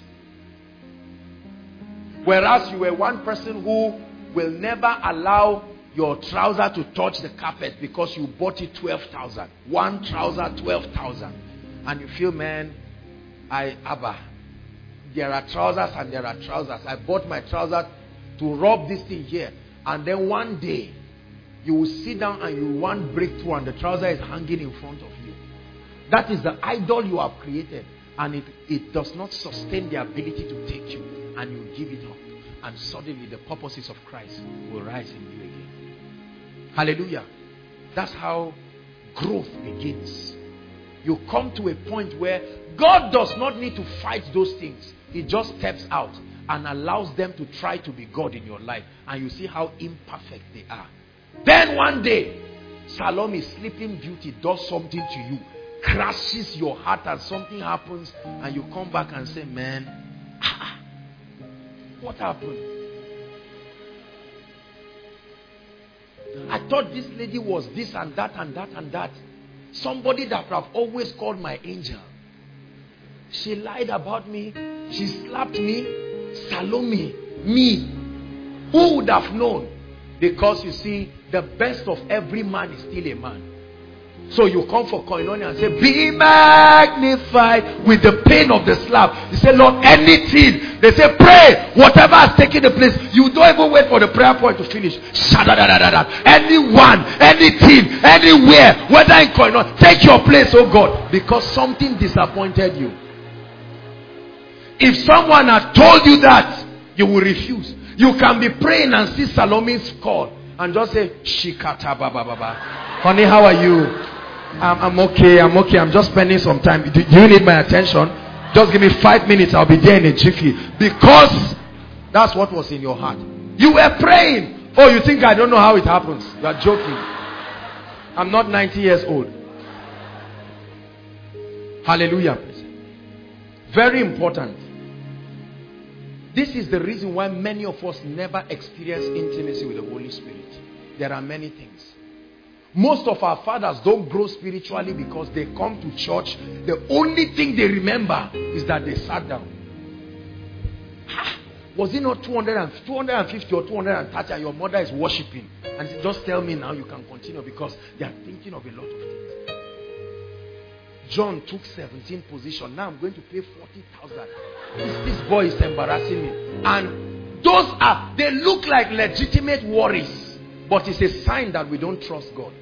Whereas you were one person who will never allow your trouser to touch the carpet because you bought it 12,000. One trouser, 12,000. And you feel, man, there are trousers and there are trousers. I bought my trouser to rub this thing here. And then one day, you will sit down and you want breakthrough and the trouser is hanging in front of you. That is the idol you have created. And it does not sustain the ability to take you. And you give it up. And suddenly the purposes of Christ will rise in you again. Hallelujah. That's how growth begins. You come to a point where God does not need to fight those things. He just steps out and allows them to try to be God in your life. And you see how imperfect they are. Then one day, Salome, Sleeping Beauty, does something to you. Crashes your heart and something happens. And you come back and say, man, what happened? I thought this lady was this and that and that and that. Somebody that I've always called my angel. She lied about me. She slapped me. Salome, me. Who would have known? Because you see, the best of every man is still a man. So you come for koinonia and say, be magnified with the pain of the slap. You say, Lord, anything. They say, pray. Whatever has taken the place. You don't even wait for the prayer point to finish. Anyone, anything, anywhere, whether in koinonia, take your place, oh God. Because something disappointed you. If someone had told you that, you will refuse. You can be praying and see Salome's call and just say, Shikata baba baba. Honey, how are you? I'm okay, I'm just spending some time. Do you need my attention? Just give me 5 minutes, I'll be there in a jiffy. Because that's what was in your heart. You were praying. Oh, you think I don't know how it happens? You are joking. I'm not 90 years old. Hallelujah. Very important. This is the reason why many of us never experience intimacy with the Holy Spirit. There are many things. Most of our fathers don't grow spiritually because they come to church. The only thing they remember is that they sat down. Was it not 250 or 230 and your mother is worshiping? And just tell me now you can continue because they are thinking of a lot of things. John took 17th position. Now I'm going to pay 40,000. This boy is embarrassing me. And they look like legitimate worries. But it's a sign that we don't trust God.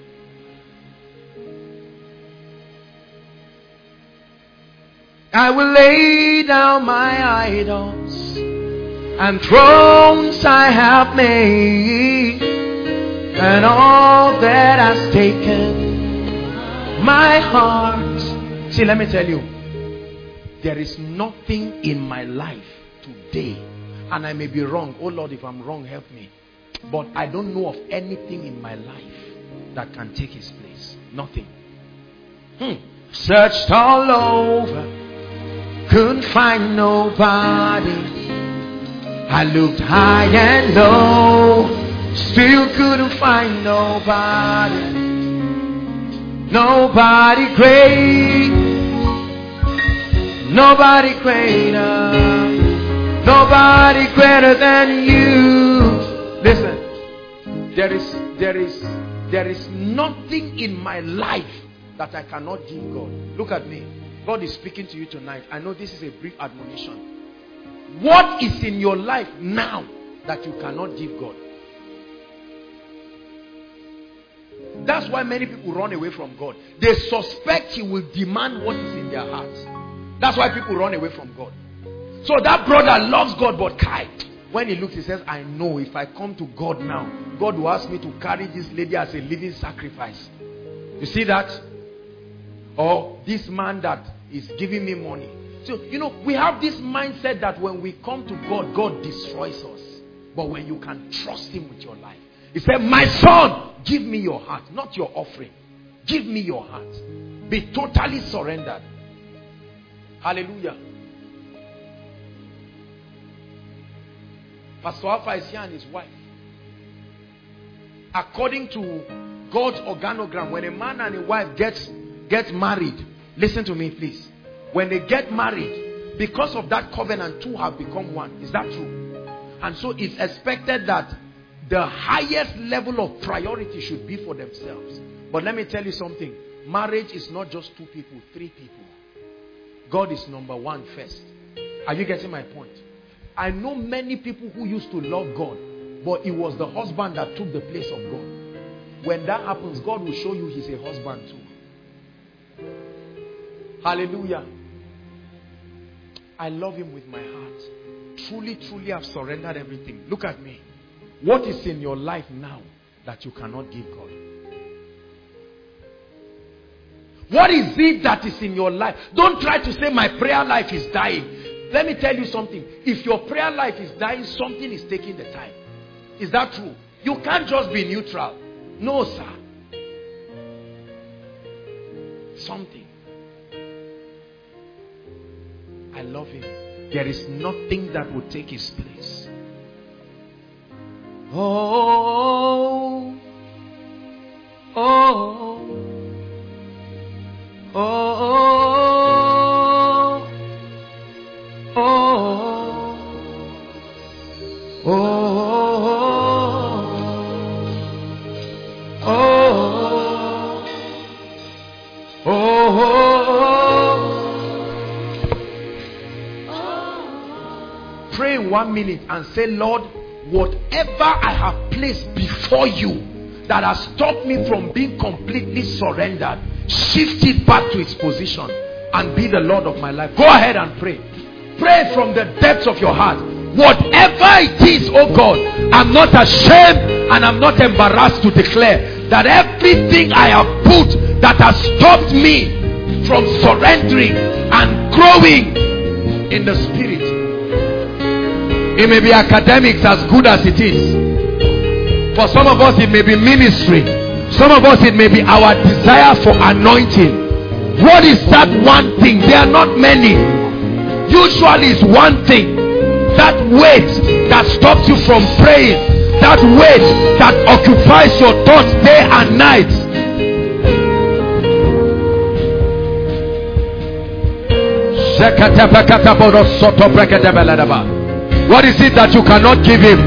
I will lay down my idols and thrones I have made, and all that has taken my heart. See, let me tell you, there is nothing in my life today, and I may be wrong. Oh Lord, if I'm wrong, help me. But I don't know of anything in my life that can take his place. Nothing. Searched all over, couldn't find nobody. I looked high and low, still couldn't find nobody. Nobody great, Nobody greater. Nobody greater than you. Listen. There is nothing in my life that I cannot give God. Look at me. God is speaking to you tonight. I know this is a brief admonition. What is in your life now that you cannot give God? That's why many people run away from God. They suspect He will demand what is in their hearts. That's why people run away from God. So that brother loves God, but when he looks, he says, I know if I come to God now, God will ask me to carry this lady as a living sacrifice. You see that? Or this man that is giving me money. So, we have this mindset that when we come to God, God destroys us. But when you can trust Him with your life. He said, my son, give me your heart, not your offering. Give me your heart. Be totally surrendered. Hallelujah. Pastor Alpha is here and his wife. According to God's organogram, when a man and a wife gets married, listen to me please. When they get married, because of that covenant, two have become one. Is that true? And so it's expected that the highest level of priority should be for themselves. But let me tell you something. Marriage is not just two people, three people. God is number one first. Are you getting my point? I know many people who used to love God, but it was the husband that took the place of God. When that happens, God will show you He's a husband too. Hallelujah. I love Him with my heart. Truly, truly, I've surrendered everything. Look at me. What is in your life now that you cannot give God? What is it that is in your life? Don't try to say my prayer life is dying. Let me tell you something. If your prayer life is dying, something is taking the time. Is that true? You can't just be neutral. No, sir. Something. I love Him. There is nothing that will take His place. Oh, oh, oh, oh, oh, oh, oh. Pray 1 minute and say, Lord, whatever I have placed before you that has stopped me from being completely surrendered, shift it back to its position and be the Lord of my life. Go ahead and pray. Pray from the depths of your heart. Whatever it is, oh God, I'm not ashamed and I'm not embarrassed to declare that everything I have put that has stopped me from surrendering and growing in the Spirit. It may be academics, as good as it is. For some of us it may be ministry. Some of us it may be our desire for anointing. What is that one thing? There are not many. Usually it's one thing. That weight that stops you from praying. That weight that occupies your thoughts day and night. What is it that you cannot give Him?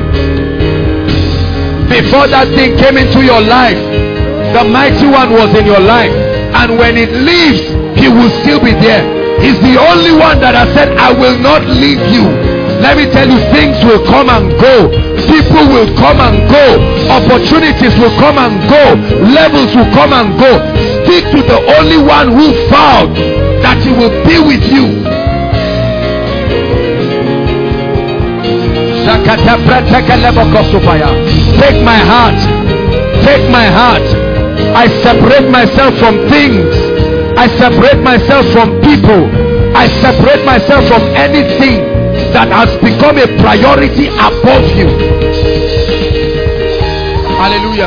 Before that thing came into your life, the mighty one was in your life, and when it leaves, He will still be there. He's the only one that has said, I will not leave you. Let me tell you, things will come and go. People will come and go. Opportunities will come and go. Levels will come and go. Stick to the only one who vowed that He will be with you. Take my heart. Take my heart. I separate myself from things. I separate myself from people. I separate myself from anything that has become a priority above you. Hallelujah.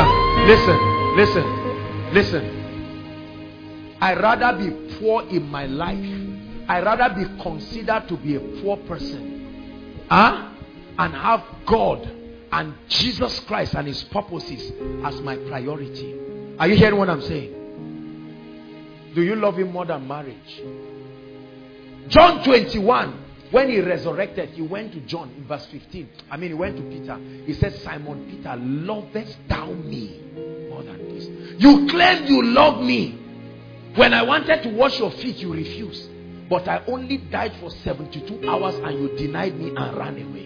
Listen. I'd rather be poor in my life. I'd rather be considered to be a poor person. And have God and Jesus Christ and His purposes as my priority. Are you hearing what I'm saying? Do you love Him more than marriage? John 21, when he resurrected, he went to John in verse 15. He went to Peter. He said, Simon Peter, lovest thou me more than this? You claimed you love me. When I wanted to wash your feet, you refused. But I only died for 72 hours and you denied me and ran away.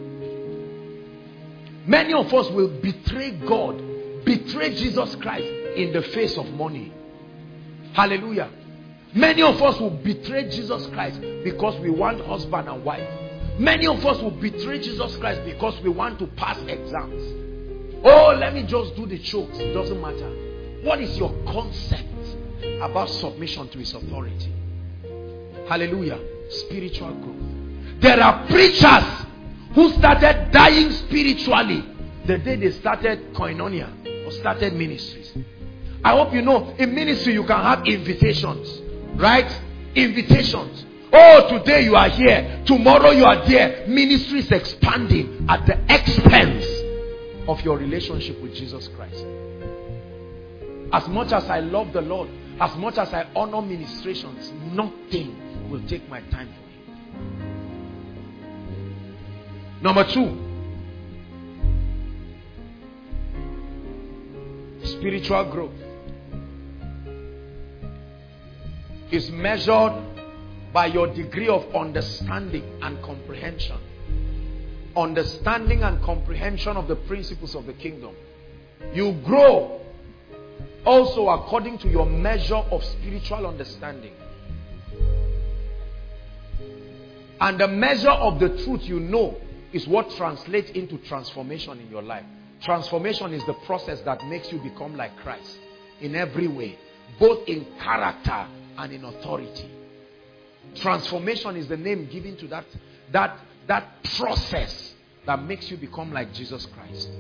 Many of us will betray God, betray Jesus Christ in the face of money. Hallelujah. Many of us will betray Jesus Christ because we want husband and wife. Many of us will betray Jesus Christ because we want to pass exams. Oh, let me just do the chokes. It doesn't matter. What is your concept about submission to his authority? Hallelujah. Spiritual growth. There are preachers who started dying spiritually the day they started koinonia or started ministries. I hope you know, in ministry you can have invitations, right? Invitations. Oh, today you are here, tomorrow you are there. Ministry is expanding at the expense of your relationship with Jesus Christ. As much as I love the Lord, as much as I honor ministrations, nothing will take my time for him. Number 2, spiritual growth is measured by your degree of understanding and comprehension. Understanding and comprehension of the principles of the kingdom. You grow also according to your measure of spiritual understanding. And the measure of the truth you know is what translates into transformation in your life. Transformation is the process that makes you become like Christ in every way, both in character and in authority. Transformation is the name given to that process that makes you become like Jesus Christ.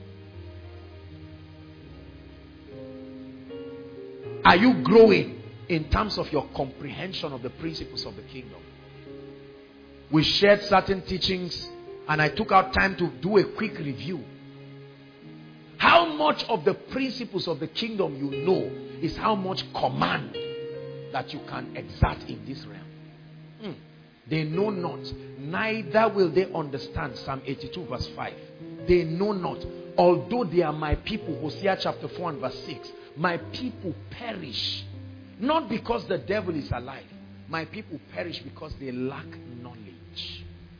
Are you growing in terms of your comprehension of the principles of the kingdom? We shared certain teachings and I took out time to do a quick review. How much of the principles of the kingdom you know is how much command that you can exert in this realm. They know not, neither will they understand. Psalm 82 verse 5. They know not, although they are my people. Hosea chapter 4 and verse 6. My people perish, not because the devil is alive. My people perish because they lack knowledge.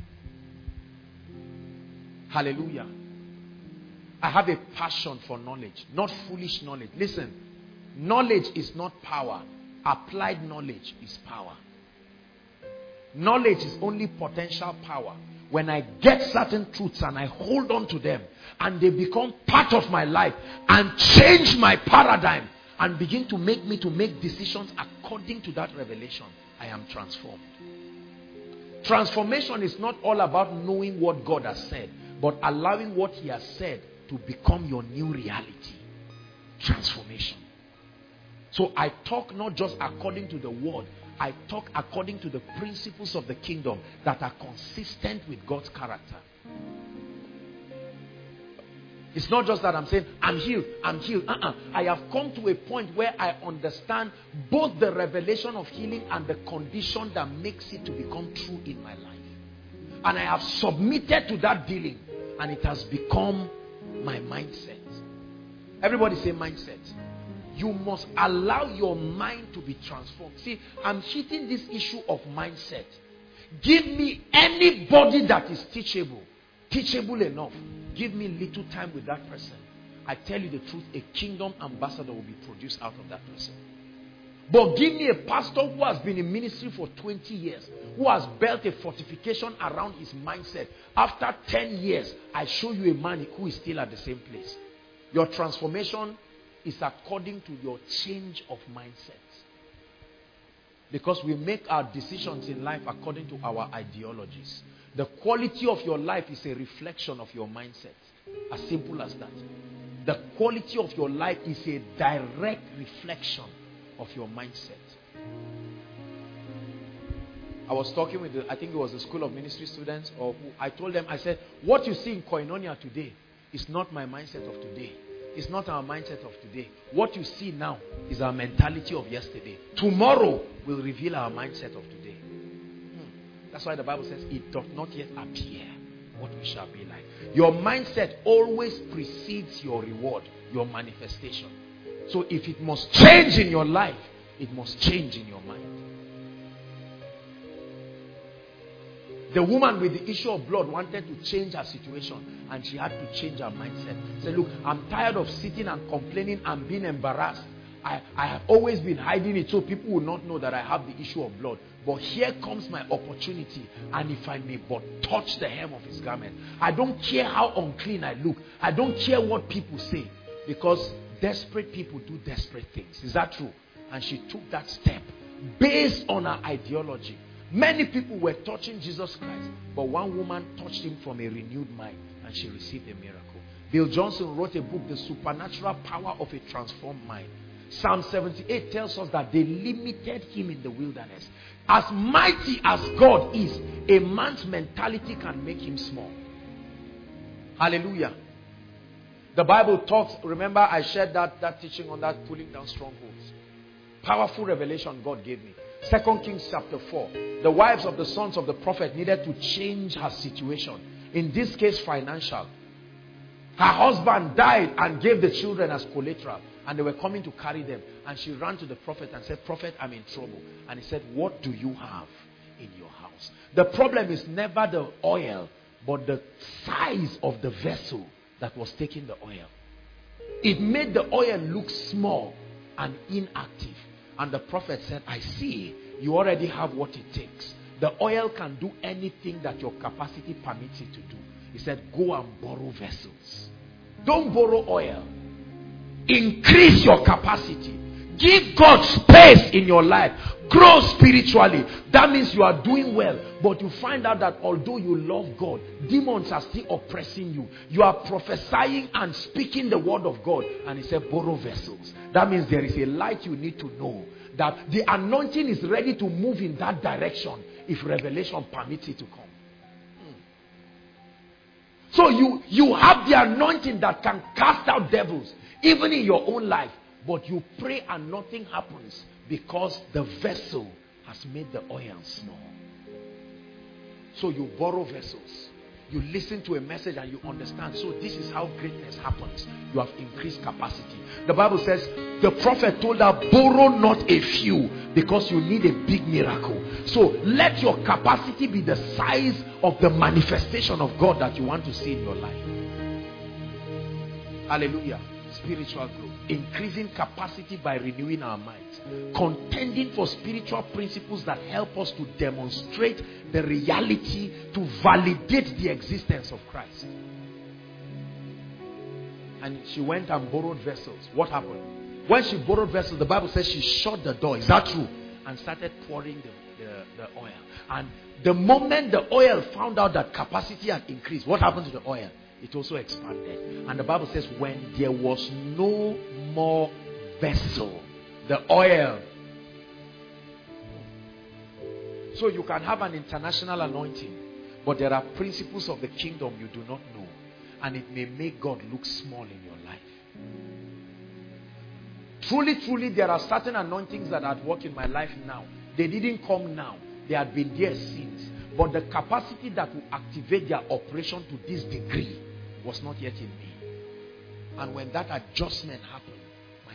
Hallelujah. I have a passion for knowledge, not foolish knowledge. Listen, knowledge is not power. Applied knowledge is power. Knowledge is only potential power. When I get certain truths and I hold on to them and they become part of my life and change my paradigm and begin to make me to make decisions according to that revelation, I am transformed. Transformation is not all about knowing what God has said, but allowing what he has said to become your new reality. Transformation. So I talk not just according to the word, I talk according to the principles of the kingdom that are consistent with God's character. It's not just that I'm saying, I'm healed. I have come to a point where I understand both the revelation of healing and the condition that makes it to become true in my life. And I have submitted to that dealing, and it has become my mindset. Everybody say mindset. You must allow your mind to be transformed. See, I'm hitting this issue of mindset. Give me anybody that is teachable enough. Give me little time with that person. I tell you the truth, a kingdom ambassador will be produced out of that person. But give me a pastor who has been in ministry for 20 years, who has built a fortification around his mindset. After 10 years, I show you a man who is still at the same place. Your transformation is according to your change of mindset. Because we make our decisions in life according to our ideologies. The quality of your life is a reflection of your mindset. As simple as that. The quality of your life is a direct reflection of your mindset. I was talking with I think it was the School of Ministry students, I told them, I said, what you see in Koinonia today is not my mindset of today. It's not our mindset of today. What you see now is our mentality of yesterday. Tomorrow will reveal our mindset of today. That's why the Bible says it doth not yet appear what we shall be like. Your mindset always precedes your reward, your manifestation. So if it must change in your life, it must change in your mind. The woman with the issue of blood wanted to change her situation, and she had to change her mindset. Say, look, I'm tired of sitting and complaining and being embarrassed. I have always been hiding it so people will not know that I have the issue of blood. But here comes my opportunity, and if I may but touch the hem of his garment, I don't care how unclean I look. I don't care what people say, because desperate people do desperate things. Is that true? And she took that step based on her ideology. Many people were touching Jesus Christ, but one woman touched him from a renewed mind, and she received a miracle. Bill Johnson wrote a book, The Supernatural Power of a Transformed Mind. Psalm 78 tells us that they limited him in the wilderness. As mighty as God is, a man's mentality can make him small. Hallelujah. The Bible talks, remember I shared that teaching on that pulling down strongholds. Powerful revelation God gave me. 2 Kings chapter 4. The wives of the sons of the prophet needed to change her situation. In this case, financial. Her husband died and gave the children as collateral. And they were coming to carry them. And she ran to the prophet and said, Prophet, I'm in trouble. And he said, what do you have in your house? The problem is never the oil, but the size of the vessel that was taking the oil. It made the oil look small and inactive. And the prophet said, I see you already have what it takes. The oil can do anything that your capacity permits it to do. He said, go and borrow vessels. Don't borrow oil. Increase your capacity. Give God space in your life. Grow spiritually. That means you are doing well. But you find out that although you love God, demons are still oppressing you. You are prophesying and speaking the word of God. And he said, borrow vessels. That means there is a light you need to know. That the anointing is ready to move in that direction if revelation permits it to come. So you have the anointing that can cast out devils, even in your own life. But you pray and nothing happens because the vessel has made the oil small. So you borrow vessels. You listen to a message and you understand. So this is how greatness happens. You have increased capacity. The Bible says the prophet told her, borrow not a few, because you need a big miracle. So let your capacity be the size of the manifestation of God that you want to see in your life. Hallelujah. Spiritual growth. Increasing capacity by renewing our minds. Contending for spiritual principles that help us to demonstrate the reality, to validate the existence of Christ. And she went and borrowed vessels. What happened? When she borrowed vessels, the Bible says she shut the door. Is that true? And started pouring the oil. And the moment the oil found out that capacity had increased, what happened to the oil? It also expanded. And the Bible says when there was no more vessel, the oil. So you can have an international anointing, but there are principles of the kingdom you do not know. And it may make God look small in your life. Truly, truly, there are certain anointings that are at work in my life now. They didn't come now. They had been there since. But the capacity that will activate their operation to this degree was not yet in me. And when that adjustment happened, my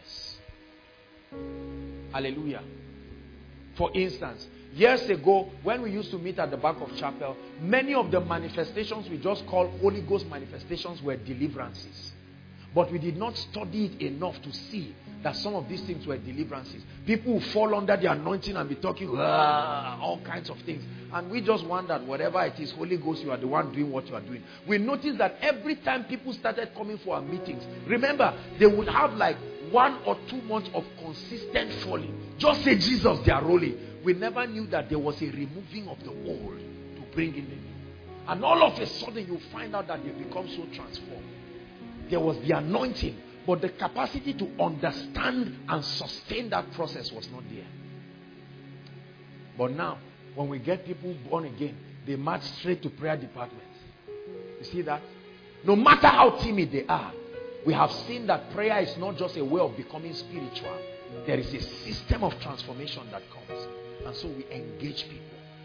goodness. Hallelujah. For instance, years ago, when we used to meet at the back of chapel, many of the manifestations we just call Holy Ghost manifestations were deliverances. But we did not study it enough to see that some of these things were deliverances. People who fall under the anointing and be talking all kinds of things. And we just wondered, whatever it is, Holy Ghost, you are the one doing what you are doing. We noticed that every time people started coming for our meetings, remember, they would have like 1 or 2 months of consistent falling. Just say Jesus, they are rolling. We never knew that there was a removing of the old to bring in the new. And all of a sudden, you find out that they become so transformed. There was the anointing, but the capacity to understand and sustain that process was not there. But now, when we get people born again, they march straight to prayer departments. You see that? No matter how timid they are, we have seen that prayer is not just a way of becoming spiritual. There is a system of transformation that comes. And so we engage people.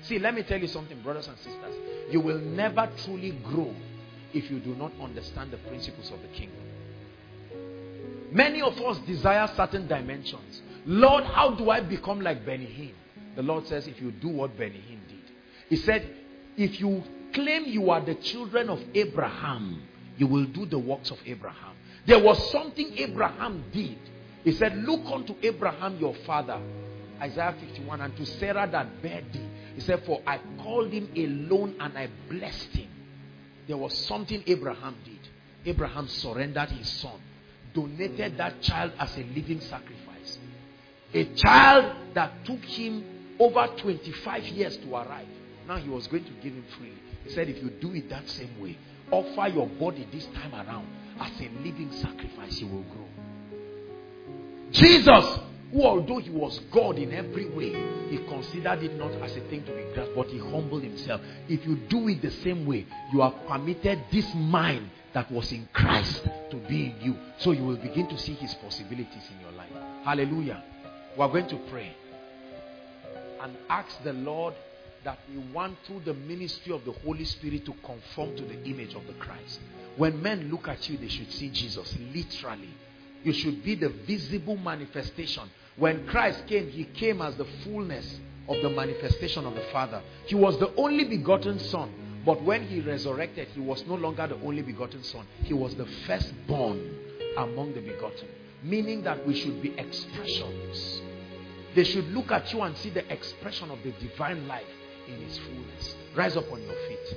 See, let me tell you something, brothers and sisters. You will never truly grow if you do not understand the principles of the kingdom. Many of us desire certain dimensions. Lord, how do I become like Benny Hinn? The Lord says, if you do what Benny Hinn did. He said, if you claim you are the children of Abraham, you will do the works of Abraham. There was something Abraham did. He said, look unto Abraham your father, Isaiah 51, and to Sarah that bare thee. He said, for I called him alone and I blessed him. There was something Abraham did. Abraham surrendered his son, donated that child as a living sacrifice. A child that took him over 25 years to arrive. Now he was going to give him freely. He said, if you do it that same way, offer your body this time around as a living sacrifice, you will grow. Jesus, who although he was God in every way, he considered it not as a thing to be grasped, but he humbled himself. If you do it the same way, you have permitted this mind that was in Christ to be in you. So you will begin to see his possibilities in your life. Hallelujah. We are going to pray and ask the Lord that we want through the ministry of the Holy Spirit to conform to the image of the Christ. When men look at you, they should see Jesus, literally. You should be the visible manifestation. When Christ came, he came as the fullness of the manifestation of the Father. He was the only begotten Son. But when he resurrected, he was no longer the only begotten Son. He was the firstborn among the begotten. Meaning that we should be expressions. They should look at you and see the expression of the divine life in his fullness. Rise up on your feet.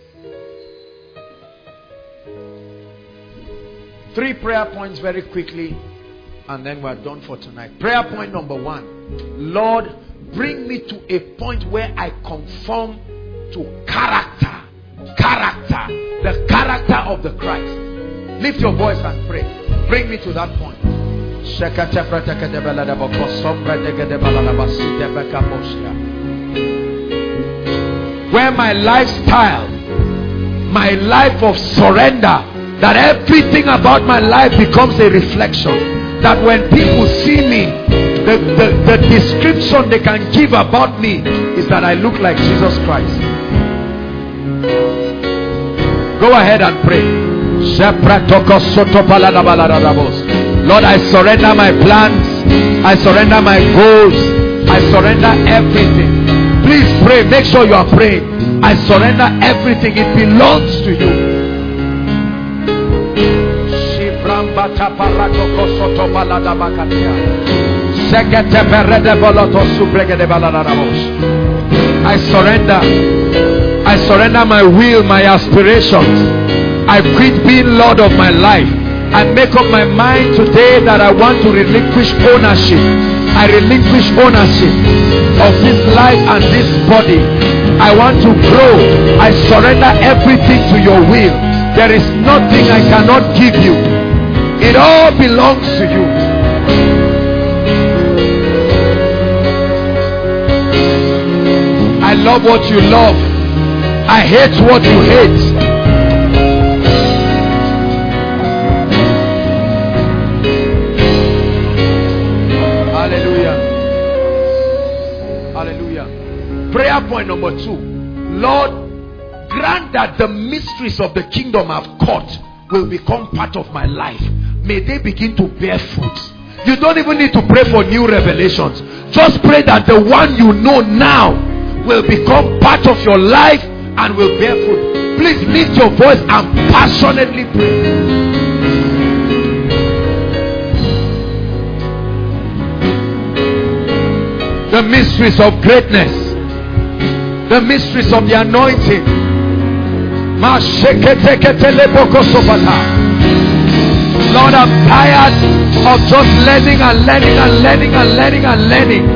3 prayer points very quickly, and then we're done for tonight. Prayer point number 1. Lord, bring me to a point where I conform to character. The character of the Christ. Lift your voice and pray. Bring me to that point. Where my lifestyle, my life of surrender, that everything about my life becomes a reflection. That when people see me, the description they can give about me is that I look like Jesus Christ. Go ahead and pray. Lord, I surrender my plans. I surrender my goals. I surrender everything. Please pray. Make sure you are praying. I surrender everything. It belongs to you. I surrender my will, my aspirations. I quit being Lord of my life. I make up my mind today that I want to relinquish ownership. I relinquish ownership of this life and this body. I want to grow. I surrender everything to your will. There is nothing I cannot give you. It all belongs to you. I love what you love. I hate what you hate. Hallelujah. Hallelujah. Prayer point number 2. Lord, grant that the mysteries of the kingdom I've caught will become part of my life. May they begin to bear fruit. You don't even need to pray for new revelations. Just pray that the one you know now will become part of your life and will bear fruit. Please lift your voice and passionately pray. The mysteries of greatness, the mysteries of the anointing. Lord, I'm tired of just learning and learning and learning and learning and learning.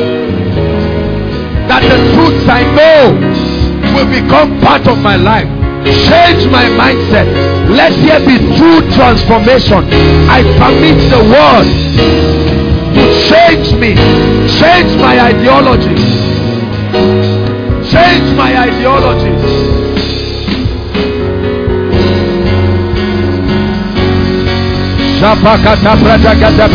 That the truths I know will become part of my life. Change my mindset. Let there be true transformation. I permit the word to change me. Change my ideology. Change my ideology.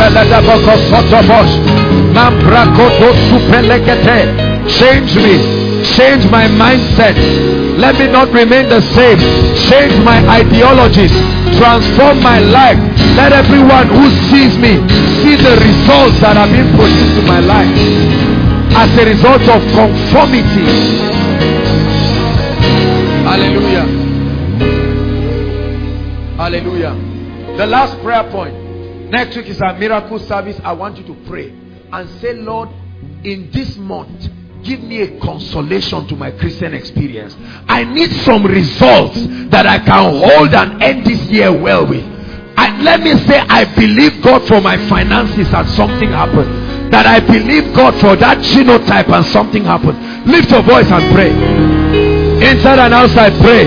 Change me. Change my mindset. Let me not remain the same. Change my ideologies. Transform my life. Let everyone who sees me see the results that are being produced in my life as a result of conformity. Hallelujah. Hallelujah. The last prayer point. Next week is our miracle service. I want you to pray and say, Lord, in this month, give me a consolation to my Christian experience. I need some results that I can hold and end this year well with. Let me say, I believe God for my finances and something happened. That I believe God for that genotype and something happened. Lift your voice and pray. Inside and outside, pray.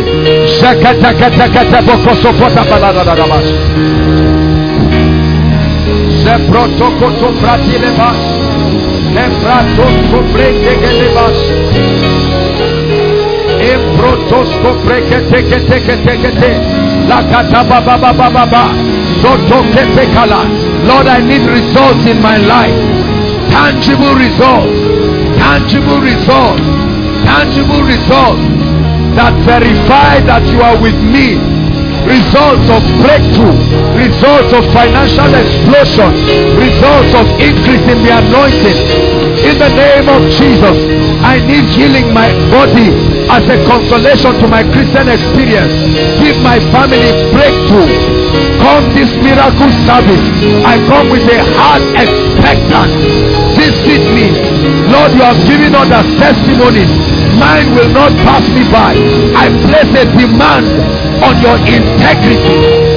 Lord, I need results in my life. Tangible results. Tangible results. Tangible results that verify that you are with me. Results of breakthrough, results of financial explosion, results of increase in the anointing. In the name of Jesus, I need healing my body as a consolation to my Christian experience. Give my family breakthrough. Come this miracle service, I come with a heart expectant. Visit me. Lord, you have given us as testimonies. Mine will not pass me by. I place a demand on your integrity.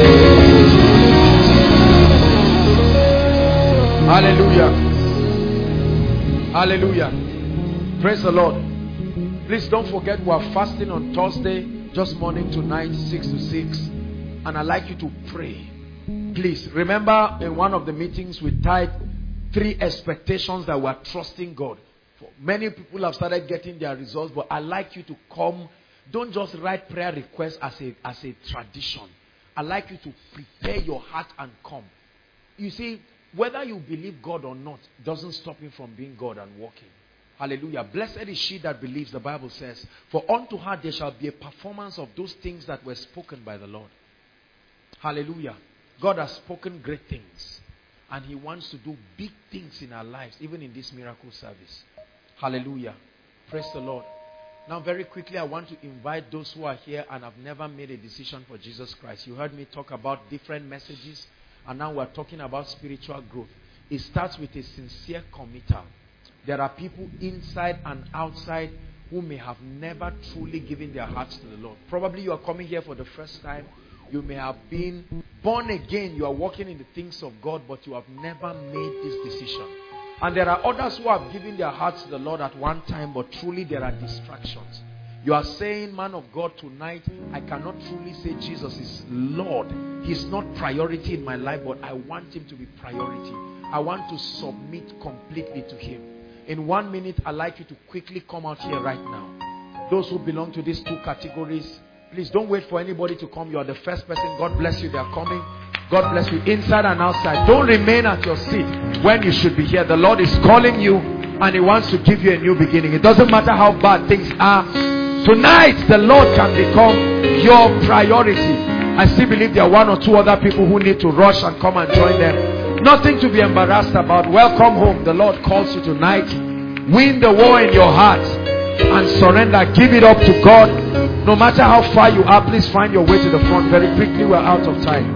Hallelujah. Hallelujah. Praise the Lord. Please don't forget we are fasting on Thursday, just morning to night, 6 to 6. And I'd like you to pray. Please remember, in one of the meetings we tied 3 expectations that we are trusting God for. Many people have started getting their results, but I'd like you to come. Don't just write prayer requests as a tradition. I'd like you to prepare your heart and come. You see, whether you believe God or not doesn't stop him from being God and walking. Hallelujah. Blessed is she that believes, the Bible says, for unto her there shall be a performance of those things that were spoken by the Lord. Hallelujah. God has spoken great things, and he wants to do big things in our lives, even in this miracle service. Hallelujah. Praise the Lord. Now very quickly, I want to invite those who are here and have never made a decision for Jesus Christ. You heard me talk about different messages, and now we're talking about spiritual growth. It starts with a sincere committal. There are people inside and outside who may have never truly given their hearts to the Lord. Probably you are coming here for the first time. You may have been born again. You are walking in the things of God, but you have never made this decision. And there are others who have given their hearts to the Lord at one time, but truly there are distractions. You are saying, man of God, tonight, I cannot truly say Jesus is Lord. He's not priority in my life, but I want him to be priority. I want to submit completely to him. In 1 minute, I'd like you to quickly come out here right now. Those who belong to these 2 categories, please don't wait for anybody to come. You are the first person. God bless you. They are coming. God bless you inside and outside. Don't remain at your seat when you should be here. The Lord is calling you, and he wants to give you a new beginning. It doesn't matter how bad things are. Tonight, the Lord can become your priority. I still believe there are 1 or 2 other people who need to rush and come and join them. Nothing to be embarrassed about. Welcome home. The Lord calls you tonight. Win the war in your heart and surrender. Give it up to God. No matter how far you are, please find your way to the front. Very quickly, we're out of time.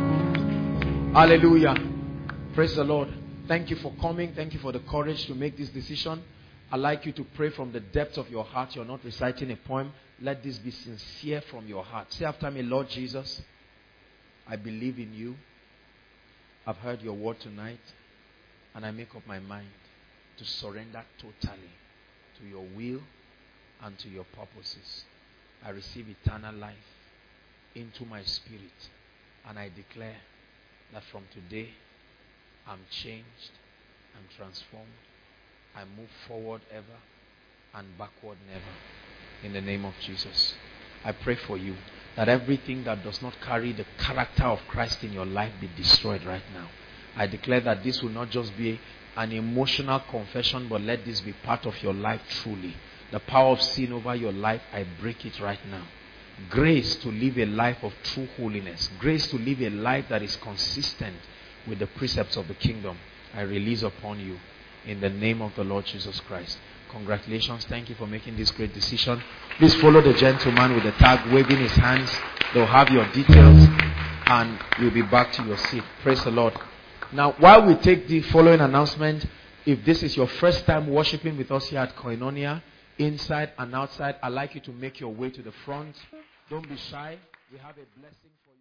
Hallelujah. Praise the Lord. Thank you for coming. Thank you for the courage to make this decision. I'd like you to pray from the depths of your heart. You're not reciting a poem. Let this be sincere from your heart. Say after me, Lord Jesus, I believe in you. I've heard your word tonight, and I make up my mind to surrender totally to your will and to your purposes. I receive eternal life into my spirit, and I declare that from today I'm changed, I'm transformed, I move forward ever and backward never. In the name of Jesus, I pray for you that everything that does not carry the character of Christ in your life be destroyed right now. I declare that this will not just be an emotional confession, but let this be part of your life truly. The power of sin over your life, I break it right now. Grace to live a life of true holiness. Grace to live a life that is consistent with the precepts of the kingdom, I release upon you in the name of the Lord Jesus Christ. Congratulations. Thank you for making this great decision. Please follow the gentleman with the tag waving his hands. They'll have your details and you'll be back to your seat. Praise the Lord. Now, while we take the following announcement, if this is your first time worshiping with us here at Koinonia, inside and outside, I'd like you to make your way to the front. Don't be shy. We have a blessing for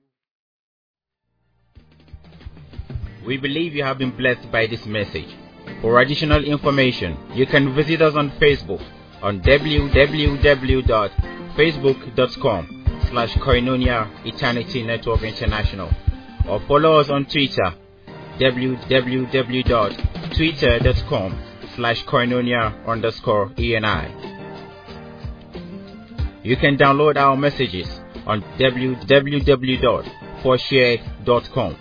you. We believe you have been blessed by this message. For additional information, you can visit us on Facebook on www.facebook.com/Koinonia Eternity Network International, or follow us on Twitter www.twitter.com/Koinonia_ENI. You can download our messages on www.forshare.com.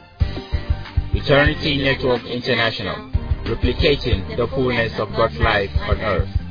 Eternity Network International, replicating the fullness of God's life on earth.